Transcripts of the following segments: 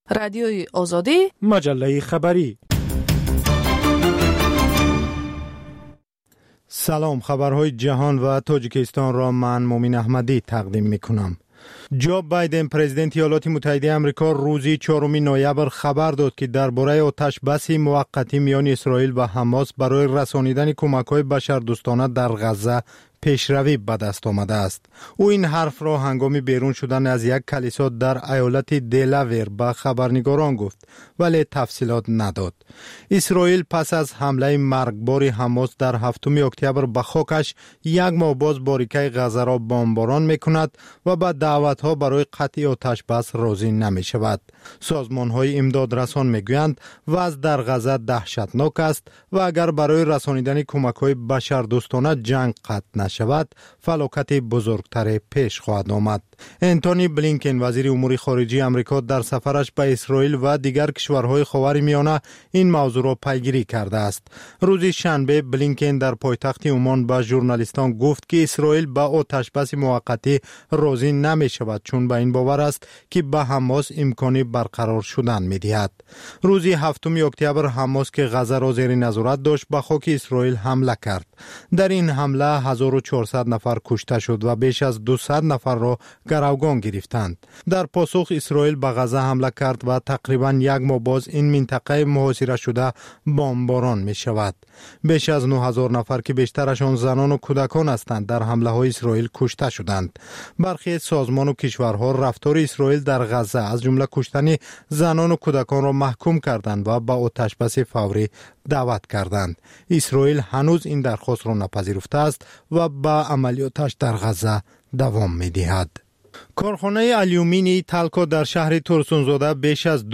رادیوی آزادی، مجله خبری. سلام، خبرهای جهان و تاجیکستان را من مومین احمدی تقدیم میکنم. جو بایدن پرزیدنت ایالات متحده آمریکا روزی 4 نوامبر خبر داد که درباره آتش بس موقتی میان اسرائیل و حماس برای رسانیدن کمک‌های بشردوستانه در غزه پیشروی به دست آمده است. او این حرف را هنگام بیرون شدن از یک کلیسا در ایالت دلاور به خبرنگاران گفت، ولی تفصیلات نداد. اسرائیل پس از حمله مرگبار حماس در 7 اکتبر به خاکش یک ماه باز باریکه غزه را بمباران میکند و به دعوت‌ها برای قطع آتش بس راضی نمی‌شود. سازمان‌های امدادرسان میگویند وضع در غزه دهشتناک است و اگر برای رسانیدن کمک‌های بشردوستانه جنگ قطع شود، فلاکت بزرگتر پیش خواهد آمد. انتونی بلینکن وزیر امور خارجه آمریکا در سفرش به اسرائیل و دیگر کشورهای خاورمیانه این موضوع را پیگیری کرده است. روز شنبه بلینکن در پایتخت عمان به ژورنالیستان گفت که اسرائیل به آتش بس موقتی راضی نمی شود، چون به این باور است که به حماس امکان برقرار شدن می دهد. روز 7 اکتبر حماس که غزه را زیر نظارت داشت به خاک اسرائیل حمله کرد. در این حمله 1400 نفر کشته شد و بیش از 200 نفر را گروگان گرفتند. در پاسخ اسرائیل به غزه حمله کرد و تقریباً یک ماه باز این منطقه محاصره شده بمباران می شود. بیش از 9000 نفر که بیشترشان زنان و کودکان هستند در حمله های اسرائیل کشته شدند. برخی سازمان و کشورها رفتار اسرائیل در غزه از جمله کشتن زنان و کودکان را محکوم کردند و به آتش بس فوری دعوت کردند. اسرائیل هنوز این درخواست را نپذیرفته است و به عملیاتش در غزه دوام می دهد. کارخانه آلومینی تالکو در شهر ترسونزاده بیش از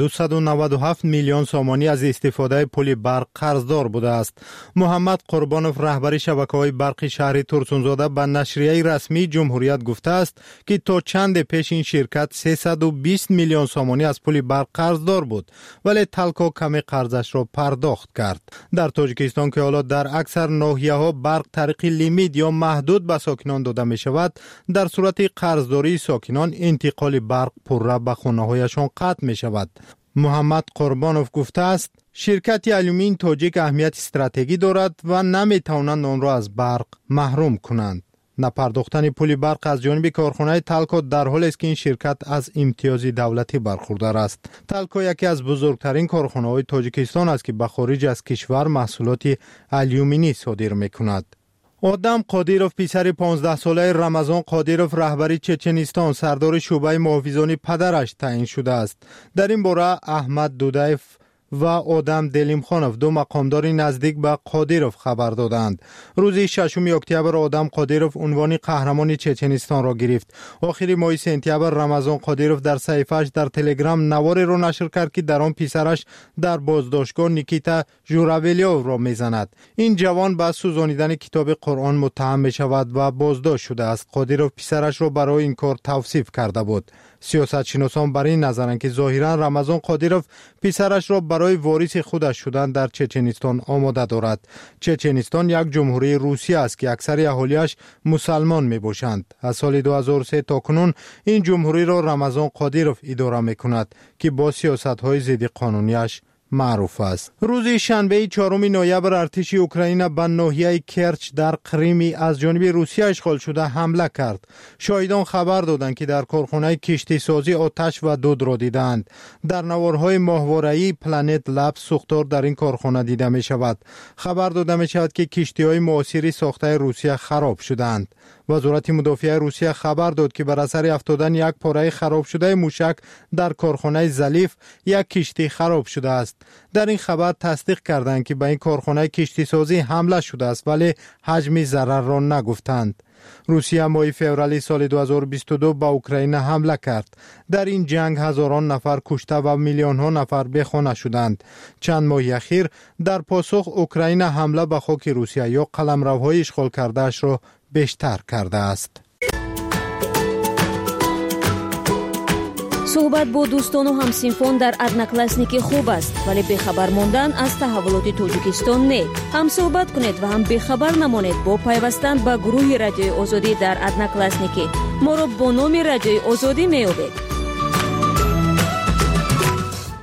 297 میلیون سامانی از استفاده پل برق قرضدار بوده است. محمد قربانوف رهبر شبکه‌های برق شهر ترسونزاده به نشریه رسمی جمهوریت گفته است که تا چند پیش این شرکت 320 میلیون سامانی از پل برق قرضدار بود، ولی تالکو کمی قرضش را پرداخت کرد. در تاجیکستان که حالا در اکثر ناحیه‌ها برق طریق لیمیت یا محدود به ساکنان داده می شود، در صورت قرضداری ساکنان انتقال برق پرره به خانه‌هایشان قطع می شود. محمد قربانوف گفته است شرکت آلومین تاجیک اهمیت استراتژی دارد و نمی توانند آن را از برق محروم کنند. نپرداختن پول برق از جانب کارخانه تالکو در حالی است که این شرکت از امتیاز دولتی برخوردار است. تالکو یکی از بزرگترین کارخانه‌های تاجیکستان است که به خارج از کشور محصولات آلومینی صادر می‌کند. آدم قادیروف پسر 15 ساله رمضان قادیروف رهبری چچنستان سردار شعبه محافظان پدرش تعیین شده است. در این باره احمد دودایف و آدم دلیمخانوف دو مقامدار نزدیک به قادیروف خبر دادند. روز 6 اکتبر آدم قادیروف عنوان قهرمان چچنستان را گرفت. آخر ماه سپتامبر رمضان قادیروف در صفحه‌اش در تلگرام نواری را نشر کرد که در آن پسرش در بازداشتگاه نیکیتا ژوراولیوف را میزند. این جوان به سوزانیدن کتاب قرآن متهم می شود و بازداشت شده است. قادیروف پسرش را برای این کار توصیف کرده بود. سیاستشناسان بر این نظرند که ظاهرا رمضان قادیروف پسرش را برای وارث خودش شدن در چچنستان آماده دارد. چچنستان یک جمهوری روسیه است که اکثر اهالیش مسلمان می باشند. از سال 2003 تا کنون این جمهوری را رمضان قادیروف اداره می کند که با سیاست‌های ضد قانونیش معروف است. روز شنبه 4 نوامبر ارتش اوکراین به ناحیه کرچ در کریم از جانب روسیه اشغال شده حمله کرد. شاهدان خبر دادند که در کارخانه کشتی سازی آتش و دود را دیدند. در نوارهای ماهواره‌ای پلنت لب سوختار در این کارخانه دیده می شود. خبر داده می شود که کشتی‌های معاصری ساخته روسیه خراب شدند. وزارت مدافع روسیه خبر داد که بر اثر افتادن یک پاره خراب شده موشک در کارخانه زلیف یک کشتی خراب شده است. در این خبر تصدیق کردند که به این کارخانه کشتی سازی حمله شده است، ولی حجم ضرر را نگفتند. روسیه ماه فوریه سال 2022 به اوکراین حمله کرد. در این جنگ هزاران نفر کشته و میلیون ها نفر بیخانه شدند. چند ماه اخیر در پاسخ اوکراین حمله به خاک روسیه یا قلمروهای اشغال کرده‌اش را بیشتر کرده است. صحبت با دوستان و همسنفان در одноклассники خوب است، ولی بخبر ماندن از تحولات تاجیکستان نه. هم صحبت کنید و هم بخبر نمانید با پیوستن به گروه رادیوی آزادی در одноклассники. ما را با نام رادیوی آزادی میابید.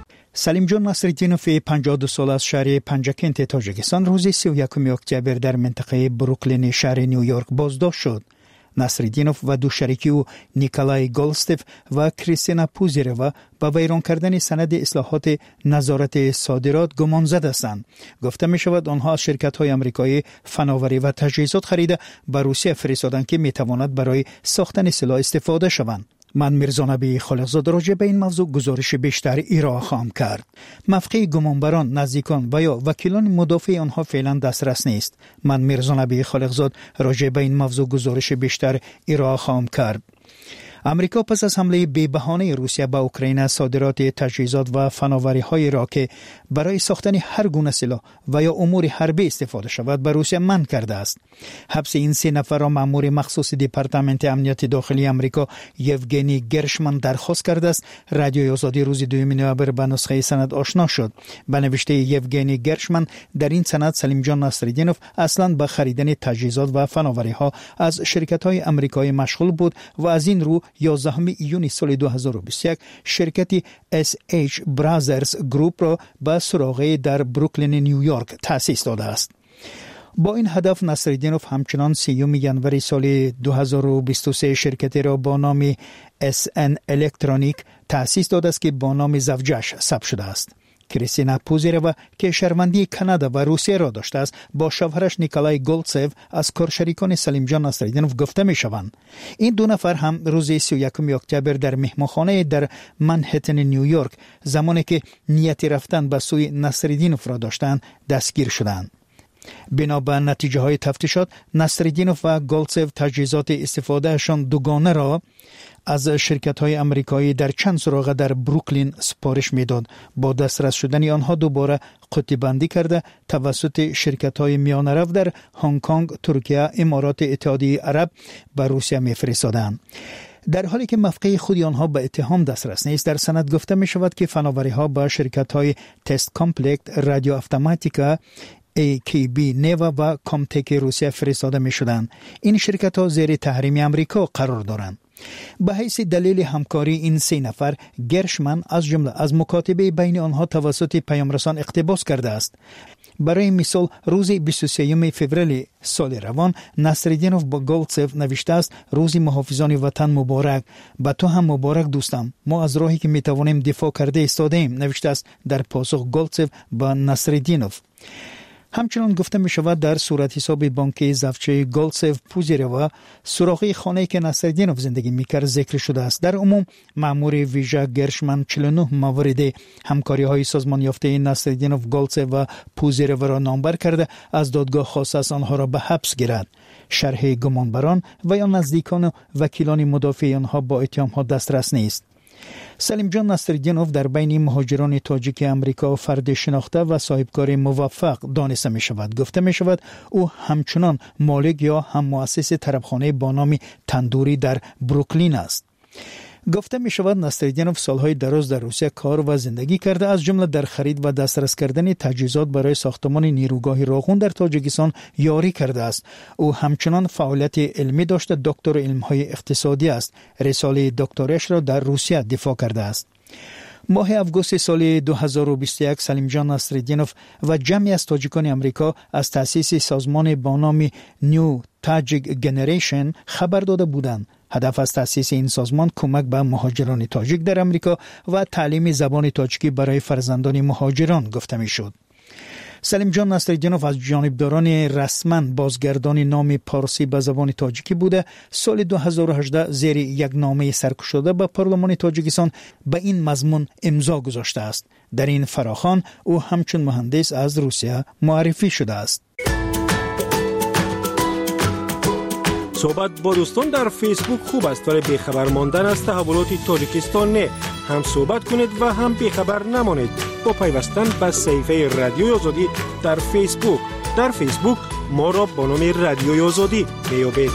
سلیم جان نصرالدینوف 52 ساله از شهر پنجکنت تاجیکستان روز 31 اکتبر در منطقه بروکلین شهر نیویورک بازداشت شد. نصرالدینوف و دو شریک او نیکولای گولستف و کریستینا پوزیروا با ویران کردن سند اصلاحات نظارت صادرات گمانزد هستند. گفته می شود آنها از شرکت‌های آمریکایی فناوری و تجهیزات خریده به روسیه فرستادند که می تواند برای ساختن سلاح استفاده شوند. من میرزا نبی خالقزاد راجع به این موضوع گزارش بیشتر ارائه خواهم کرد. موقع گمانبران، نزدیکان و یا وکیلان مدافع آنها فعلا دسترس نیست. من میرزا نبی خالقزاد راجع به این موضوع گزارش بیشتر ارائه خواهم کرد. امریکا پس از حمله بی‌بهانه روسیه به اوکراین صادرات تجهیزات و فناوری‌های را که برای ساختن هر گونه سلاح و یا امور حربی استفاده شود به روسیه منع کرده است. حبس این 3 نفر را مأمور مخصوص دپارتمنت امنیت داخلی امریکا یوگنی گرشمن درخواست کرده است. رادیوی آزادی روز 2 نوامبر به نسخه سند آشنا شد. به نوشته یوگنی گرشمن در این سند سلیم جان نصرالدینوف اصلا به خریدن تجهیزات و فناوری‌ها از شرکت‌های آمریکایی مشغول بود و از این رو 11 ایون سال 2021 شرکتی SH Brothers Group را به سراغ در بروکلین نیویورک تأسیس داده است. با این هدف نصرالدینوف همچنان 3 ینوری سال 2023 شرکتی را با نام SN الکترونیک تأسیس داده است که با نام زوجش ثبت شده است. کریستینا پوزیروا که شهروندی کانادا و روسیه را داشته است با شوهرش نیکولای گولتسف از کارشریکان سلیم جان نصرالدینوف گفته می شوند. این 2 نفر هم روز 31 اکتبر در مهمانخانه در منهتن نیویورک زمانی که نیت رفتن به سوی نصرالدینوف را داشتند دستگیر شدند. بنا به نتیجه های تفتیشات نصرالدینوف و گولتسف تجهیزات استفادهشان دوگانه را از شرکت‌های آمریکایی در چند سراغ در بروکلین سپارش می‌داد. با دسترس شدن آنها دوباره قطعه بندی کرده توسط شرکت‌های میانه رو در هنگ کنگ، ترکیه، امارات اتحادیه عرب به روسیه می‌فرستادند. در حالی که موقع خود آنها به اتهام دسترس نیست، در سند گفته می‌شود که فناوری‌ها با شرکت‌های تست کامپلکت، رادیو اتوماتیکا، AKB نیوا و کامتک روسیه فرستاده می‌شدند. این شرکت‌ها زیر تحریم آمریکا قرار دارند. به حیث دلیل همکاری این 3 نفر گرشمن از جمله از مکاتبه بین آنها توسط پیامرسان اقتباس کرده است. برای مثال روز 23 فوریه سال روان نصرالدینوف با گولتسف نوشته است روز محافظان وطن مبارک، به تو هم مبارک دوستم، ما از راهی که میتوانیم دفاع کرده ایستاده‌ایم، نوشته است در پاسخ گولتسف با نصرالدینوف. همچنان گفته می شود در صورت حساب بانکی زوجه گولتسف پوزیروا سراغ خانه‌ای که نصرالدینوف زندگی می‌کرد ذکر شده است. در عموم مأمور ویژه گرشمن 49 موارد همکاری‌های سازمان یافته نصرالدینوف گولتسف و پوزیروا را نامبر کرده از دادگاه خواسته است آنها را به حبس گیرد. شرح گمانبران و یا نزدیکان و وکیلان مدافع آنها با اتهام‌ها دسترس نیست. سلیم جان نصرالدینوف در بین مهاجران تاجیک آمریکا فرد شناخته و صاحبکار موفق دانسته می شود. گفته می شود او همچنان مالک یا هم مؤسس طربخانه با نام تندوری در بروکلین است. گفته می شود نصرالدینوف سالهای دراز در روسیه کار و زندگی کرده، از جمله در خرید و دسترس کردن تجهیزات برای ساختمان نیروگاه راغون در تاجیکستان یاری کرده است. او همچنان فعالیت علمی داشته، دکتر علم‌های اقتصادی است. رساله دکتراش را در روسیه دفاع کرده است. ماه آگوست سال 2021 سلیم جان نصرالدینوف و جمعی از تاجیکان آمریکا از تأسیس سازمان با نام نیو تاجیک جنریشن خبر داده بودند. هدف از تأسیس این سازمان کمک به مهاجران تاجیک در آمریکا و تعلیم زبان تاجیکی برای فرزندان مهاجران گفته میشد. سلیم جان نصرالدینوف از جانبداران رسما بازگردان نام پارسی به زبان تاجیکی بوده. سال 2018 زیر یک نامه سرکشاده به پارلمان تاجیکستان به این مضمون امضا گذاشته است. در این فراخوان او همچون مهندس از روسیه معرفی شده است. صحبت با دوستان در فیسبوک خوب است، ولی بیخبر ماندن از تحولات تاجیکستان نه. هم صحبت کنید و هم بیخبر نمانید با پیوستن به صفحه رادیوی آزادی در فیسبوک. در فیسبوک ما را با نام رادیوی آزادی بیابید.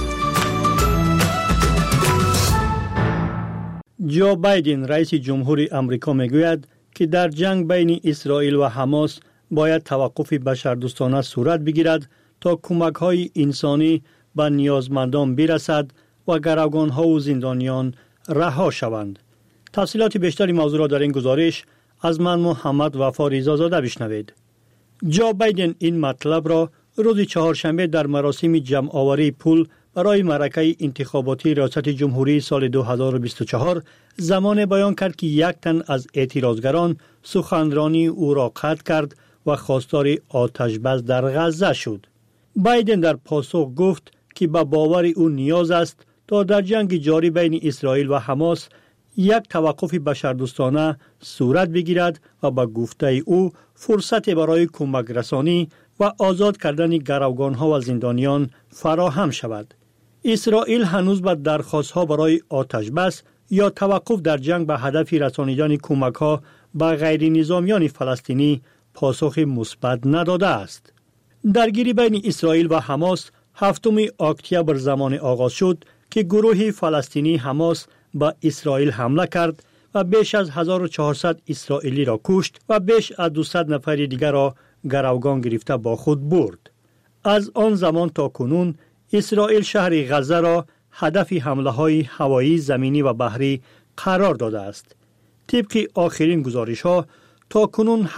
جو بایدن رئیس جمهور آمریکا میگوید که در جنگ بین اسرائیل و حماس باید توقف بشردوستانه صورت بگیرد تا کمک‌های انسانی به نیازمندان برسد و گروگان‌ها و زندانیان رها شوند. تفصیلات بیشتری موضوع را در این گزارش از من محمد وفا ریزازاده بشنوید. جو بایدن این مطلب را روز چهارشنبه در مراسم جمع آوری پول برای معرکه انتخاباتی ریاست جمهوری سال 2024 زمان بیان کرد که یک تن از اعتراضگران سخنرانی او را قطع کرد و خواستار آتش‌بس در غزه شد. بایدن در پاسخ گفت که به باور او نیاز است تا در جنگ جاری بین اسرائیل و حماس یک توقف بشردوستانه صورت بگیرد و به گفته او فرصت برای کمک رسانی و آزاد کردن گروگانها و زندانیان فراهم شود. اسرائیل هنوز به درخواست‌ها برای آتش‌بس یا توقف در جنگ به هدف رسانیدن کمک‌ها به غیر نظامیان فلسطینی پاسخ مثبت نداده است. درگیری بین اسرائیل و حماس 7 اکتبر زمان آغاز شد که گروه فلسطینی حماس به اسرائیل حمله کرد و بیش از 1400 اسرائیلی را کشت و بیش از 200 نفر دیگر را گروگان گرفته با خود برد. از آن زمان تا کنون اسرائیل شهر غزه را هدف حمله‌های هوایی، زمینی و بحری قرار داده است. طبق آخرین گزارش‌ها تا کنون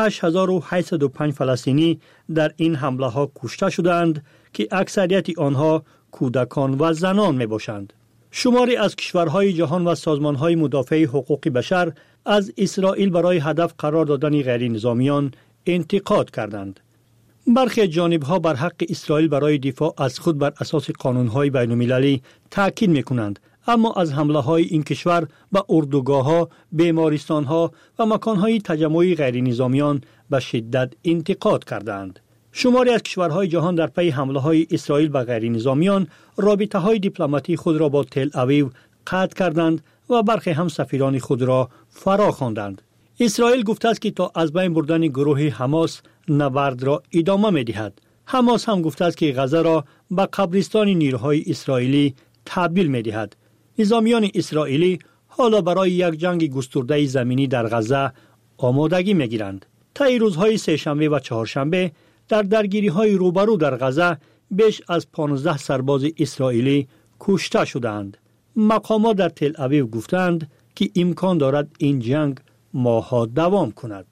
8805 فلسطینی در این حمله‌ها کشته شدند که اکثریت آنها کودکان و زنان میباشند. شماری از کشورهای جهان و سازمانهای مدافع حقوق بشر از اسرائیل برای هدف قرار دادن غیر نظامیان انتقاد کردند. برخی جانبها بر حق اسرائیل برای دفاع از خود بر اساس قانونهای بین المللی تاکید میکنند، اما از حمله‌های این کشور به اردوگاه‌ها، بیمارستان‌ها و مکان‌های تجمع غیر نظامیان به شدت انتقاد کردند. شماری از کشورهای جهان در پی حمله‌های اسرائیل به غیر نظامیان رابطه‌های دیپلماتی خود را با تل آویو قطع کردند و برخی هم سفیران خود را فرا خواندند. اسرائیل گفته است که تا از بین بردن گروه حماس نبرد را ادامه می‌دهد. حماس هم گفته است که غزه را به قبرستان نیروهای اسرائیلی تبدیل می‌دهد. نظامیان اسرائیلی حالا برای یک جنگ گسترده زمینی در غزه آمادگی می‌گیرند. طی روزهای سه‌شنبه و چهارشنبه در درگیری‌های روبرو در غزه بیش از 15 سرباز اسرائیلی کشته شدند. مقامات در تل آویو گفتند که امکان دارد این جنگ ماه‌ها دوام کند.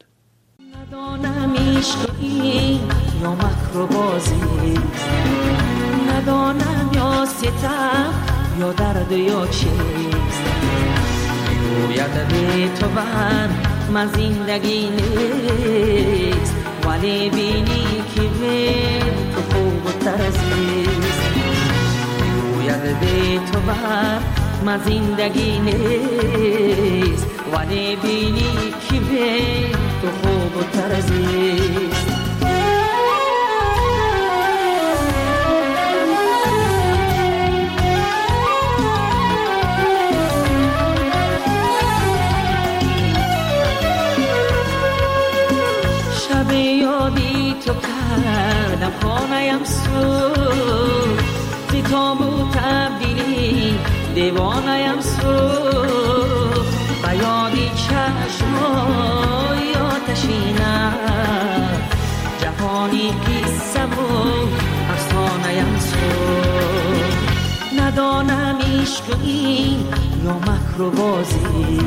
ندانم عشقی یا مکر و بازی، ندانم یا ستم یا درد یا چیست، میگوید به تو من زندگی نیست، ولی بینی که به تو خوب و ترزیست، میگوید به تو من زندگی نیست، ولی بینی که به تو خوب و ترزیست. شب یادی تو کردم خانه‌ام سوز، زی تابو تبدیلی دیوانه‌ام سوز، به یادی چشمای آتشینم، جهانی قصه و افسانه‌ام سوز. ندانم عشق این یا مکر و بازی،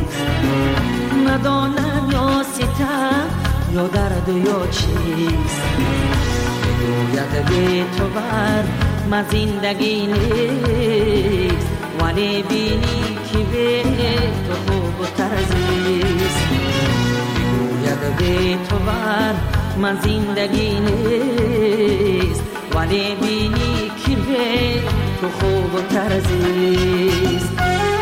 ندانم یا ستم یا درد یا چیست، میگوید به تو من زندگی نیست، ولی بینی که به تو خوب و ترزیست، میگوید به تو من زندگی نیست، ولی بینی که به تو خوب و ترزیست.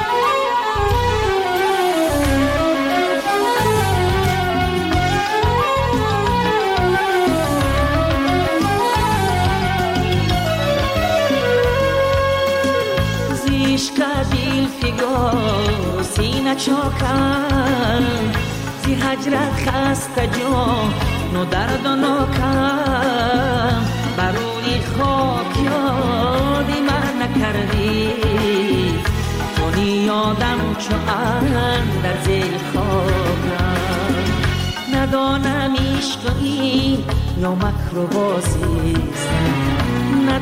دل فگار سینه چاکم، زی هجرت خسته جان و درد و ناکم، بروی خاک یادی من نکردی، تو یادم چو در زیر خاکم. ندانم عشق این یا مکر و بازیست،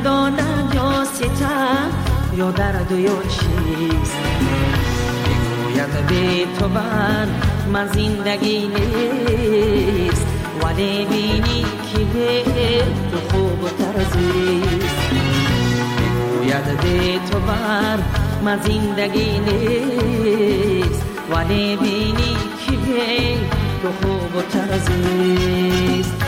ندانم یا ستم یا درد و یا چیست، گوید بی تو بر من زندگی نیست ولی بینی که به تو خوب و ترزیست گوید بی تو بر من زندگی نیست ولی بینی که به تو خوب و ترزیست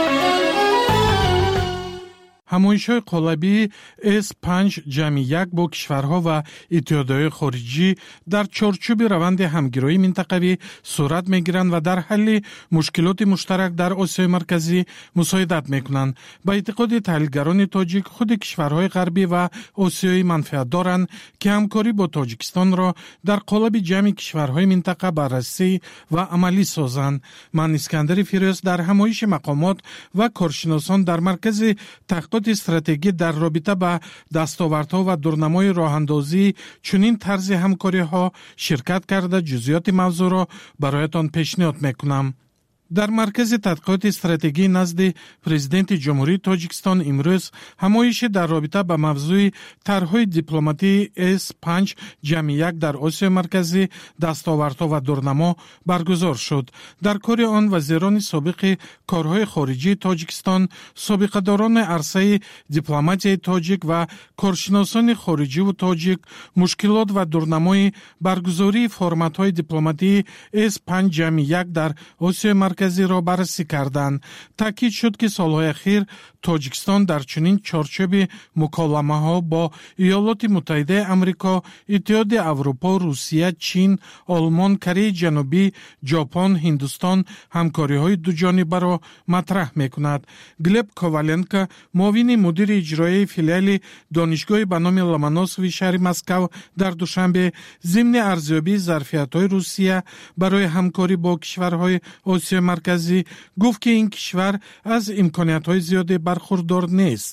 ҳамоишҳои қолабии S5 ҷамъи як бо кишварҳо ва иттиҳодиёҳои хориҷӣ дар чорчӯби раванди ҳамгироии минтақавӣ сурат мегиранд ва дар ҳалли мушкилоти муштарак дар Осиёи Марказӣ мусоидат мекунанд. ба эътиқоди таҳлилгарони тоҷик, худи кишварҳои ғарбӣ ва осиёӣ манфиат доранд, ки ҳамкорӣ бо Тоҷикистонро дар қолаби ҷамъи кишварҳои минтақа баррасӣ ва амалӣ созанд. ман Искандари Фирёз дар ҳамоиши мақомот ва коршиносон дар маркази таҳқиқоти стратегӣ дар робита ба дастовардҳо ва дурнамои роҳандозии чунин тарзи ҳамкориҳо ширкат карда ҷузъиёти мавзӯъро бароятон пешниҳод мекунам. дар маркази тадқиқоти стратегӣ назди президенти ҷумҳурии Тоҷикистон имрӯз ҳамоиши дар робита ба мавзӯи тарҳҳои дипломатии S5 ҷамъи як дар Осиёи Марказӣ дастовардҳо ва дурнамо баргузор шуд. дар кори он вазирони собиқи корҳои хориҷии Тоҷикистон, собиқадорони арсаи дипломатияи тоҷик ва коршиносони хориҷиву тоҷик мушкилот ва дурнамои баргузории форматҳои дипломатии S5 ҷамъи як дар Осиёи Марказиро баррасӣ карданд. таъкид шуд, ки солҳои ахир Тоҷикистон дар чунин чорчӯби муколамаҳо бо Иёлоти Муттаҳидаи Амрико, Иттиҳоди Аврупо, Русия, Чин, Олмон, Кореяи Ҷанубӣ, Ҷопон, Ҳиндустон ҳамкориҳои дуҷонибаро матраҳ мекунад. Глеб Коваленко, муовини мудири иҷроияи филиали донишгоҳи ба номи Ломоносови шаҳри Москав дар душанбе зимни арзёбии зарфиятҳои Русия барои ҳамкорӣ бо кишварҳои Осиёи Марказӣ гуфт, ки ин кишвар аз имкониятҳои зиёде бархурдор нест.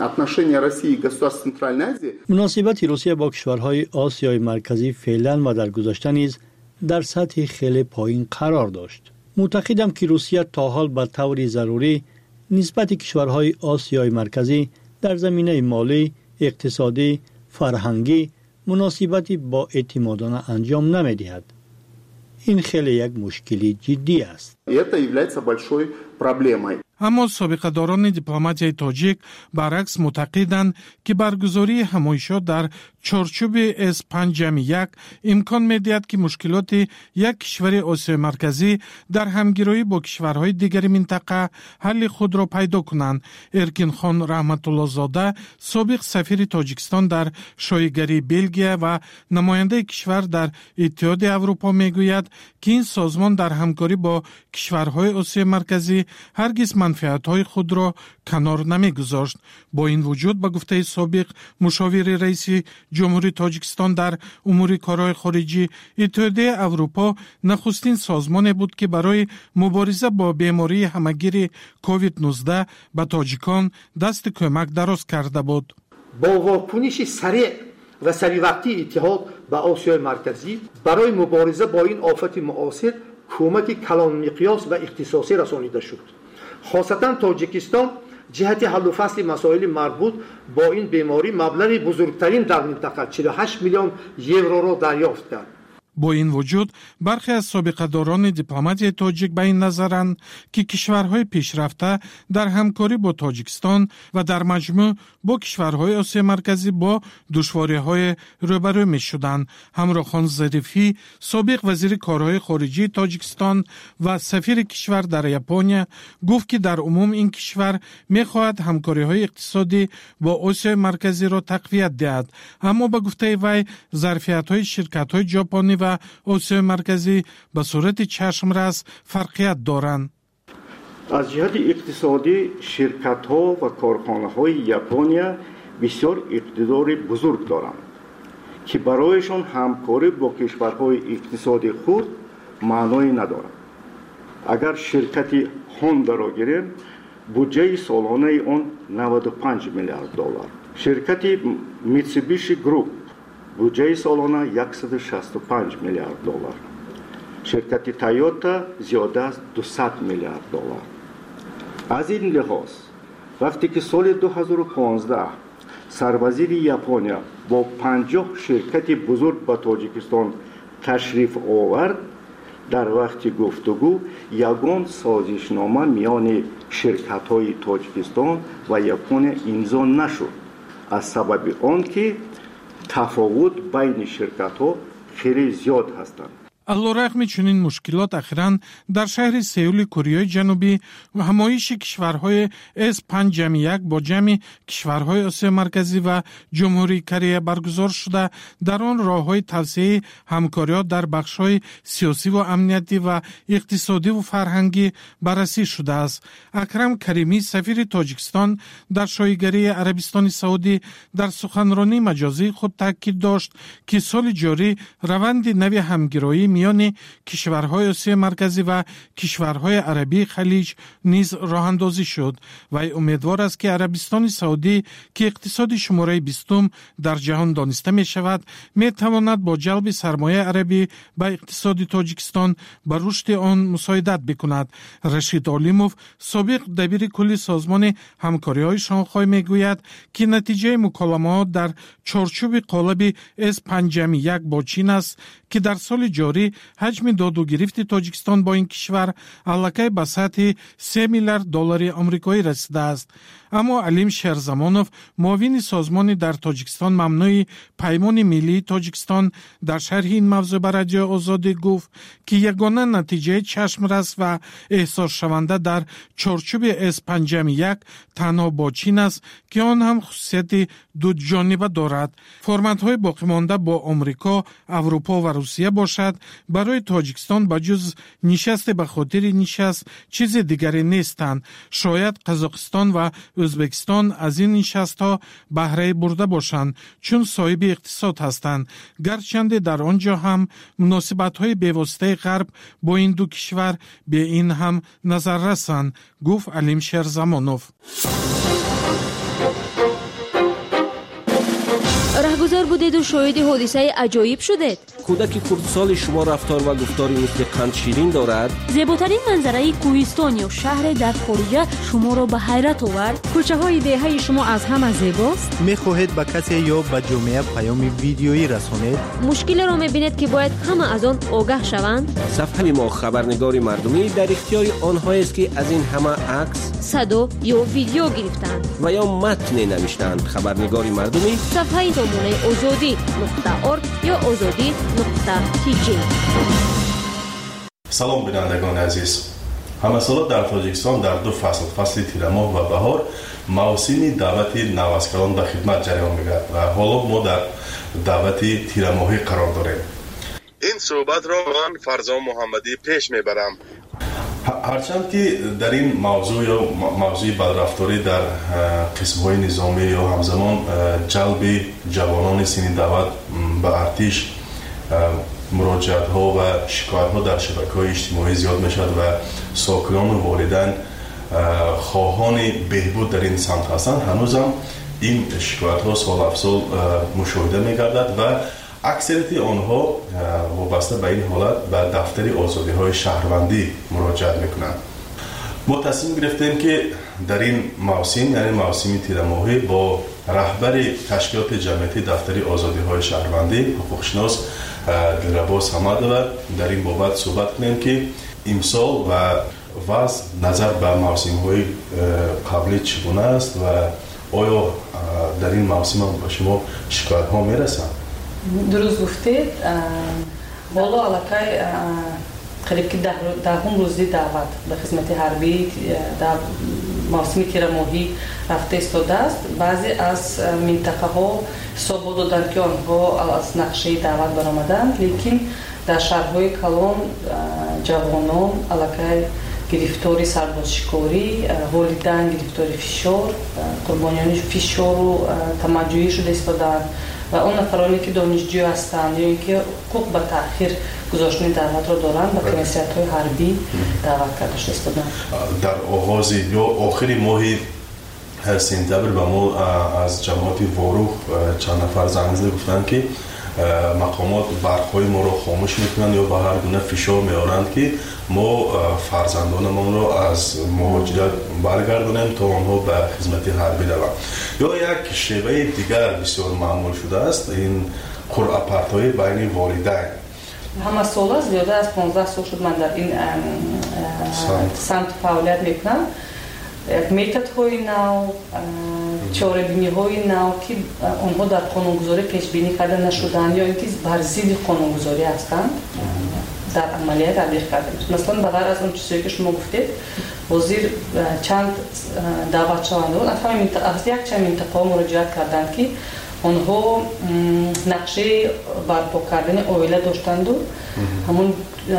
муносибати Русия бо кишварҳои Осиёи Марказӣ феълан ва дар гузашта низ дар сатҳи хеле поин қарор дошт. муътақидам, ки Русия то ҳол ба таври зарурӣ нисбати кишварҳои Осиёи Марказӣ дар заминаи молӣ, иқтисодӣ, фарҳангӣ муносибати боэътимодона анҷом намедиҳад. ин хеле як мушкили ҷиддӣ аст. аммо собиқадорони дипломатияи тоҷик баръакс муътақиданд, ки баргузории ҳамоишот дар чорчӯби S5 ҷамъи як имкон медиҳад, ки мушкилоти як кишвари Осиёи Марказӣ дар ҳамгироӣ бо кишварҳои дигари минтақа ҳалли худро пайдо кунанд. Эркинхон Раҳматуллозода, собиқ сафири Тоҷикистон дар шоигарии Белгия ва намояндаи кишвар дар Иттиҳоди Аврупо мегӯяд, ки ин созмон дар ҳамкорӣ бо кишварҳои Осиёи Марказӣ ҳаргиз манфиатҳои худро канор намегузошт. бо ин вуҷуд, ба гуфтаи собиқ мушовири раиси ҷумҳурии Тоҷикистон дар умури корҳои хориҷӣ, Иттиҳодияи Аврупо нахустин созмоне буд, ки барои мубориза бо бемории ҳамагири COVID-19 ба тоҷикон дасти кӯмак дароз карда буд. бо вокуниши сареъ ва саривақтии иттиҳод ба Осиёи Марказӣ барои мубориза бо ин офати муосир кӯмаки калонмиқёс ва ихтисосӣ расонида шуд. хосатан Тоҷикистон ҷиҳати ҳаллу фасли масоили марбут бо ин беморӣ маблағи бузургтарин дар минтақа 48 миллион евроро дарёфт кард. бо ин вуҷуд бархе аз собиқадорони дипломатияи тоҷик ба ин назаранд, ки кишварҳои пешрафта дар ҳамкорӣ бо Тоҷикистон ва дар маҷмӯъ бо кишварҳои Осиёи Марказӣ бо душвориҳое рӯбарӯ мешуданд. Ҳамрохон Зарифӣ, собиқ вазири корҳои хориҷии Тоҷикистон ва сафири кишвар дар Япония, гуфт, ки дар умум ин кишвар мехоҳад ҳамкориҳои иқтисодӣ бо Осиёи Марказиро тақвият диҳад. аммо ба гуфтаи вай, зарфиятҳои ширкатҳои ҷопонӣ ва Осиёи Марказӣ ба сурати чашмрас фарқият доранд. аз ҷиҳати иқтисодӣ ширкатҳо ва корхонаҳои Япония бисёр иқтидори бузург доранд, ки барояшон ҳамкорӣ бо кишварҳои иқтисоди хурд маъное надорад. агар ширкати Honda-ро гирем, буҷаи солонаи он $95 миллиард, ширкати Mitsubishi Group буҷаи солона $165 миллиард, ширкати Toyota зиёда аз $200 миллиард. аз ин лиҳоз, вақте ки соли 2015 сарвазири Япония бо 50 ширкати бузург ба Тоҷикистон تشریف آورد در وقت گفتگو یگان سازشنامه میان شرکت‌های تاجیکستان و یپونیا امضا نشد از سبب آنکه تفاوت بین شرکت‌ها خیلی زیاد هستند. علیرغم چنین مشکلات اخیراً در شهر سئول کره جنوبی همایش کشورهای S5+1 با جمع کشورهای آسیا مرکزی و جمهوری کره برگزار شده در آن راه‌های توسعه همکاری‌ها در بخش‌های سیاسی و امنیتی و اقتصادی و فرهنگی بررسی شده است. اکرم کریمی سفیر تاجیکستان در شایگری عربستان سعودی در سخنرانی مجازی خود تاکید داشت که سال جاری روند نوی همگرایی میان کشورهای آسیا مرکزی و کشورهای عربی خلیج نیز راه اندازی شد و امیدوار است که عربستان سعودی که اقتصاد شماره 20 در جهان دانسته می شود می تواند با جلب سرمایه عربی به اقتصاد تاجیکستان به رشد آن مساعدت بکند. رشید علیموف سابق دبیر کل سازمان همکاری های شانگهای می گوید که نتیجه مکالمات در چارچوب قالب S5+1 با چین است که در سال جاری حجم داد و گرفت تاجیکستان با این کشور علاقه به سطح 3 میلیارد دلار آمریکایی رسیده است. اما علیم شهرزمانوف معاون سازمان در تاجیکستان ممنوع پیمان ملی تاجیکستان در شرح این موضوع بر رادیو آزادی گفت که یگانه نتیجه چشمرس و احساس شونده در چارچوب S5+1 تنها با چین است که آن هم خصوصیت دو جانبه دارد. فرمت‌های باقی مانده با آمریکا، اروپا و روسیه باشد برای تاجیکستان بجز نشست به خاطر نشست چیز دیگری نیستند. شاید قزاقستان و ازبکستان از این نشست‌ها بهره برده باشند چون صاحب اقتصاد هستند، گرچند در آنجا هم مناسبت‌های پیوسته غرب با این دو کشور به این هم نظر رسند، گفت علیم شهرزمانوف. رهگذر بودید و شاهد حادثه عجایب شدید. کودک کردسال شما رفتار و گفتاری مثل قند شیرین دارد. زیباترین منظره کوهستان یا شهر در خارج شما را به حیرت آورد. کوچه های دهه شما از همه زیباست. می‌خواهید به کسی یا به جامعه پیام ویدیویی رسانید؟ مشکل را می‌بینید که باید همه از آن آگاه شوند. صفحه ما خبرنگار مردمی در اختیار آنها است که از این همه عکس، صدا یا ویدیو گرفتند و یا متن نوشتند. خبرنگار مردمی صفحه نمونه azadi.org یا azadi.tg. سلام بینندگان عزیز. همه سال در تاجیکستان در دو فصل تیر ماه و بهار موسم دعوت نوسکران به خدمت جریان می‌گیرد و حالا ما در دعوت تیر ماهی قرار داریم. این صحبت را من فرزان محمدی پیش میبرم. هرچند که در این موضوع یا موضوع بدرفتاری در قسم‌های نظامی یا همزمان جلب جوانان سنی دعوت به ارتش مراجعت‌ها و شکایت‌ها در شبکه‌های اجتماعی زیاد می‌شود و ساکنان و والدین خواهان بهبود در این سمت هستند، هنوزم این شکایت‌ها سال افسال مشاهده می‌گردد و اکثریت آنها وابسته به این حالت به دفتر آزادی‌های شهروندی مراجعت میکنند. ما تصمیم گرفتیم که در این موسم، یعنی موسم تیر ماهی، با رهبر تشکیلات جمعیتی دفتر آزادی‌های شهروندی حقوقشناس دلربا صمدوی در این بابت صحبت کنیم که امسال و وضع نظر به موسم‌های قبلی چگونه است و آیا در این موسم به شما شکایت‌ها میرسند؟ درست گفتید. بالا علاقه قریب که دهم روزی دعوت به خدمت حربی در موسم تیر ماهی رفته ایستاده است. بعضی از منطقه ها حساب دادند که آنها از نقشه دعوت برآمدند، لیکن در شهرهای کلان جوانان علاقه گرفتاری سربازشکاری، والدین گرفتاری فشار، قربانیان فشار و تمجیدی شده ایستادند و اون نفرانی که دانشجو هستند یا اینکه حقوق به تأخیر گذاشتن دعوت را دارند به کمیسیون‌های حربی دعوت کرده ایستادند. در آغاز یا آخر ماه سپتامبر به ما از جماعت واروح چند نفر زنگ زده گفتند که مقامات برخهای ما را خاموش میکنند یا به هر گونه فشار میارند که ما فرزندانمان را از مهاجرت برگردانیم تا آنها به خدمت حربی روند. یا یک شیوه دیگر بسیار معمول شده است این قرعه پرتایی بین والدین. همه سال زیاده از 15 سال شد من در این سمت فعالیت میکنم. متدهای نو، چاره‌بینی‌های نو که آنها در قانونگذاری پیش بینی کرده نشدن یا اینکه بر ضد قانونگذاری هستند در عملیات تطبیق کرده میشه. مثلا بغیر از اون چیزی که شما گفتید وزیر چند دعوت شونده بود از یک چند منطقه مراجعت کردند که آنها نقشه برپا کردن اویله داشتند و همون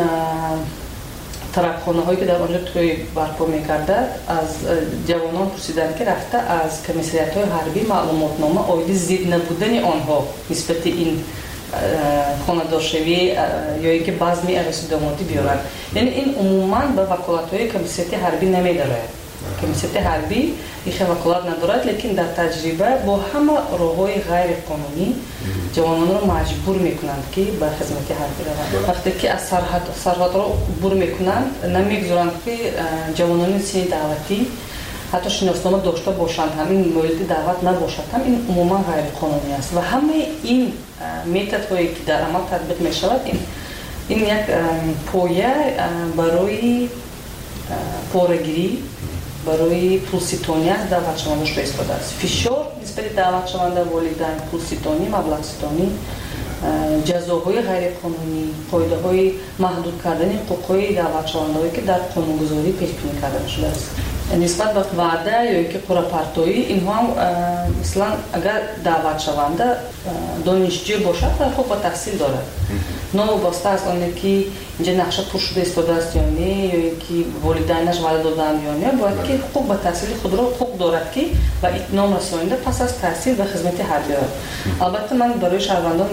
ترکخانه هایی که در آنجا توی برپا میکرده از جوانان پرسیدن که رفته از کمیسریت های حربی معلومات نامه آیدی ضد نبودن آنها نسبت این خانه‌دارشوی یا اینکه بزم عروسی دامادی بیارن. یعنی این عموما به وکالت‌های کمیسریت حربی نمیداره. کمیسریت حربی این وکالت ندارد، لیکن در تجربه با همه راه‌های غیر قانونی جوانان رو مجبور میکنند که به خدمت حربی روند. وقتی که از سرحد رو عبور میکنند نمیگذارند که جوانان سن دعوتی حتی شناسنامه داشته باشند، همین مورد دعوت نباشد، هم این عموما غیر قانونی است و همه این متدهایی که در عمل تطبیق می شود این یک پایه برای پاره‌گیری، برای پولستانی از دعوت شونده شده استفاده است. فشار نسبت دعوت شونده والدین، پولستانی، مبلغستانی، جزاهای غیر قانونی، قاعده‌های محدود کردن حقوق‌های دعوت شونده‌ای که در قانونگذاری پیش بینی کرده شده است. نسبت به وعده یا اینکه پرپرتویی اینها هم مثلا اگر دعوت شونده دانشجو باشد و حقوق به تحصیل دارد، نوابسته از آنه که اینجا نقشه پر شده استفاده است یا نه، یا اینکه والدینش وعده دادند یا نه، باید که حقوق به تحصیل خود را حقوق دارد که و اتمام رسانیده پس از تحصیل به خدمت حربی دارد. البته من برای شهروندان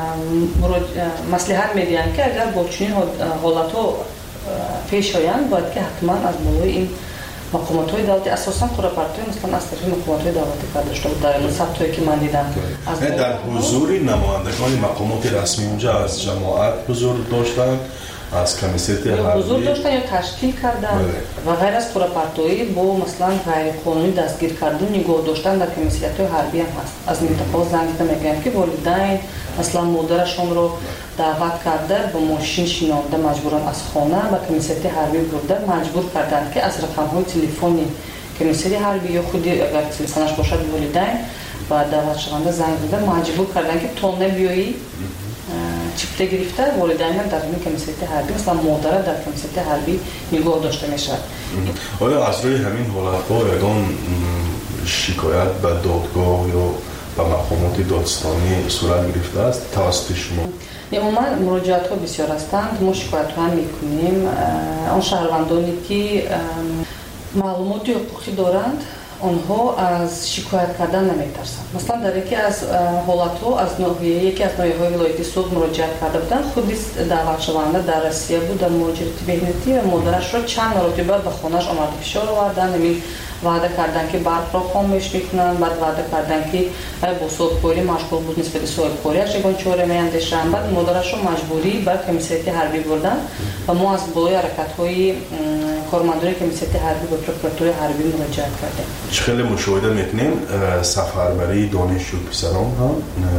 مصلحت میدهم که اگر با چنین حالت‌ها پیش آیند باید که حتما از بالای این مقامات‌های دولتی اساساً پرپرتوی مثلا از طریق مقامات‌های دولتی کار داشته بود. در ثبتایی که من دیدم در حضور نمایندگان مقامات رسمی اونجا از جماعت حضور داشتن، از کمیسیت حربی حضور داشتن یا تشکیل کردن و غیر از پرپرتویی با مثلا غیر قانونی دستگیر کردن نگاه داشتن در کمیسیت‌های حربی هم هست. از منطقه زنگ میگم که والدین مثلا مادرشون رو دعوت کرده با ماشین شینانده مجبورن از خانه و کمیسیت حربی برده مجبور کردن که از رقم‌های تلفنی کمیسیت حربی یا خودی اگر تلفنش باشد والدین و دعوت شونده زنگ زده مجبور کردن که تو نبیایی چیپته گرفته والدین هم در این کمیسیت حربی مثلا مادر در کمیسیت حربی نگاه داشته میشه. آیا از روی همین حالت‌ها یگان شکایت به دادگاه یا به مقامات دادستانی صورت گرفته است توسط شما؟ عموما مراجعات ها بسیار هستند. ما شکایت ها میکنیم. آن شهروندانی که معلومات حقوقی دارند آنها از شکایت کردن نمیترسند. مثلا در یکی از حالت ها از یکی از ناحیه‌های ولایت صبح مراجعت کرده بودند. خودی دعوت شونده در روسیه بود، در مهاجرت مهنتی و مادرش را چند مرتبه به خانه‌اش آمده فشار آوردن، وعده کردن که برق را خاموش میکنن، بعد وعده کردن که با صاحبکاری مشغول بود نسبت به صاحبکاریش یگان چاره میاندیشن، بعد مادرش رو مجبوری به کمیسیت حربی بردن و ما از بالای حرکت‌های کارمندان کمیسیت حربی به پروکراتور حربی مراجعت کردیم. خیلی مشاهده میکنیم سفربری دانشجو پسران هم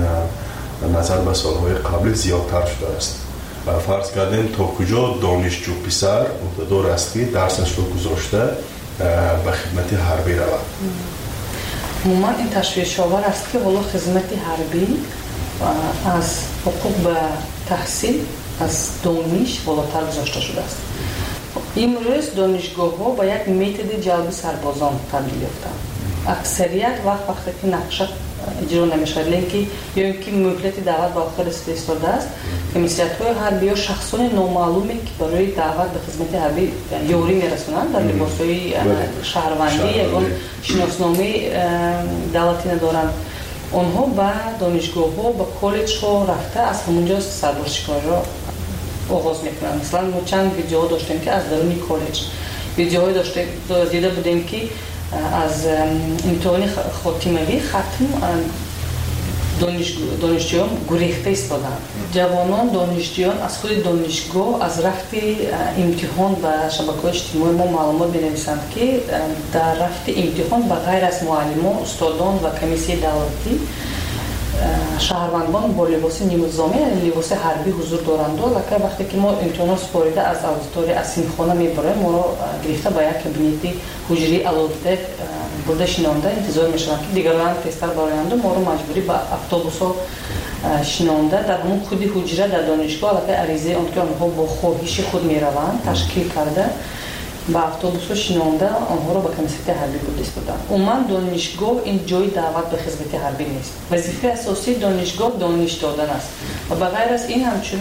نظر به سالهای قبل زیادتر شده است. فرض کردیم تا کجا دانشجو پسر مقتدر است که درسش رو گذاشته به خدمت حربی رود. عموما این تشویش آور است که حالا خدمت حربی از حقوق به تحصیل از دانش بالاتر گذاشته شده است. امروز دانشگاه‌ها با یک متد جلب سربازان تبدیل یافتند. اکثریت وقتی که نقشه اجرا نمیشه، لیکن یا اینکه مهلت دعوت به آخر استفاده است، کمیسیت‌های حربی یا شخصان نامعلومی که برای دعوت به خدمت حربی یاری میرسونند در لباس‌های شهروندی یا شناسنامه دولتی ندارند، آنها به دانشگاه‌ها و کالج‌ها رفته از همونجا سربازشکاری را آغاز میکنند. مثلا ما چند ویدیوها داشتیم که از درون کالج ویدیوهای دیده بودیم که از امتحان خاتمه‌ای ختم دانشجویان گریخته ایستادند. جوانان دانشجویان از خود دانشگاه از رفت امتحان و شبکه‌های اجتماعی ما معلومات می‌نویسند که در رفت امتحان به غیر از معلمان، استادان و کمیسیون دولتی шаҳрвандон бо либоси нимузоми яъне либоси ҳарбӣ ҳузур доранд. Лака вақте ки мо имтиҳонот супорида аз аудитория аз синфхона мебарем, моро гирифта ба як кабинети ҳуҷраи алоҳида бурда шинонда интизор мешаванд ки дигарон тестар бароянду моро маҷбурӣ ба автобусҳо шинонда дар ҳамон худи ҳуҷра дар донишгоҳ аллакай аризаи он ки онҳо бо хоҳиши худ мераванд ташкил карда ба автобусҳо шинонда онҳоро ба комиссияти ҳарбӣ будистоданд. умуман донишгоҳ ин ҷои даъват ба хизмати ҳарбӣ нест. вазифаи асосии донишгоҳ дониш додан аст ва ба ғайр аз ин ҳамчун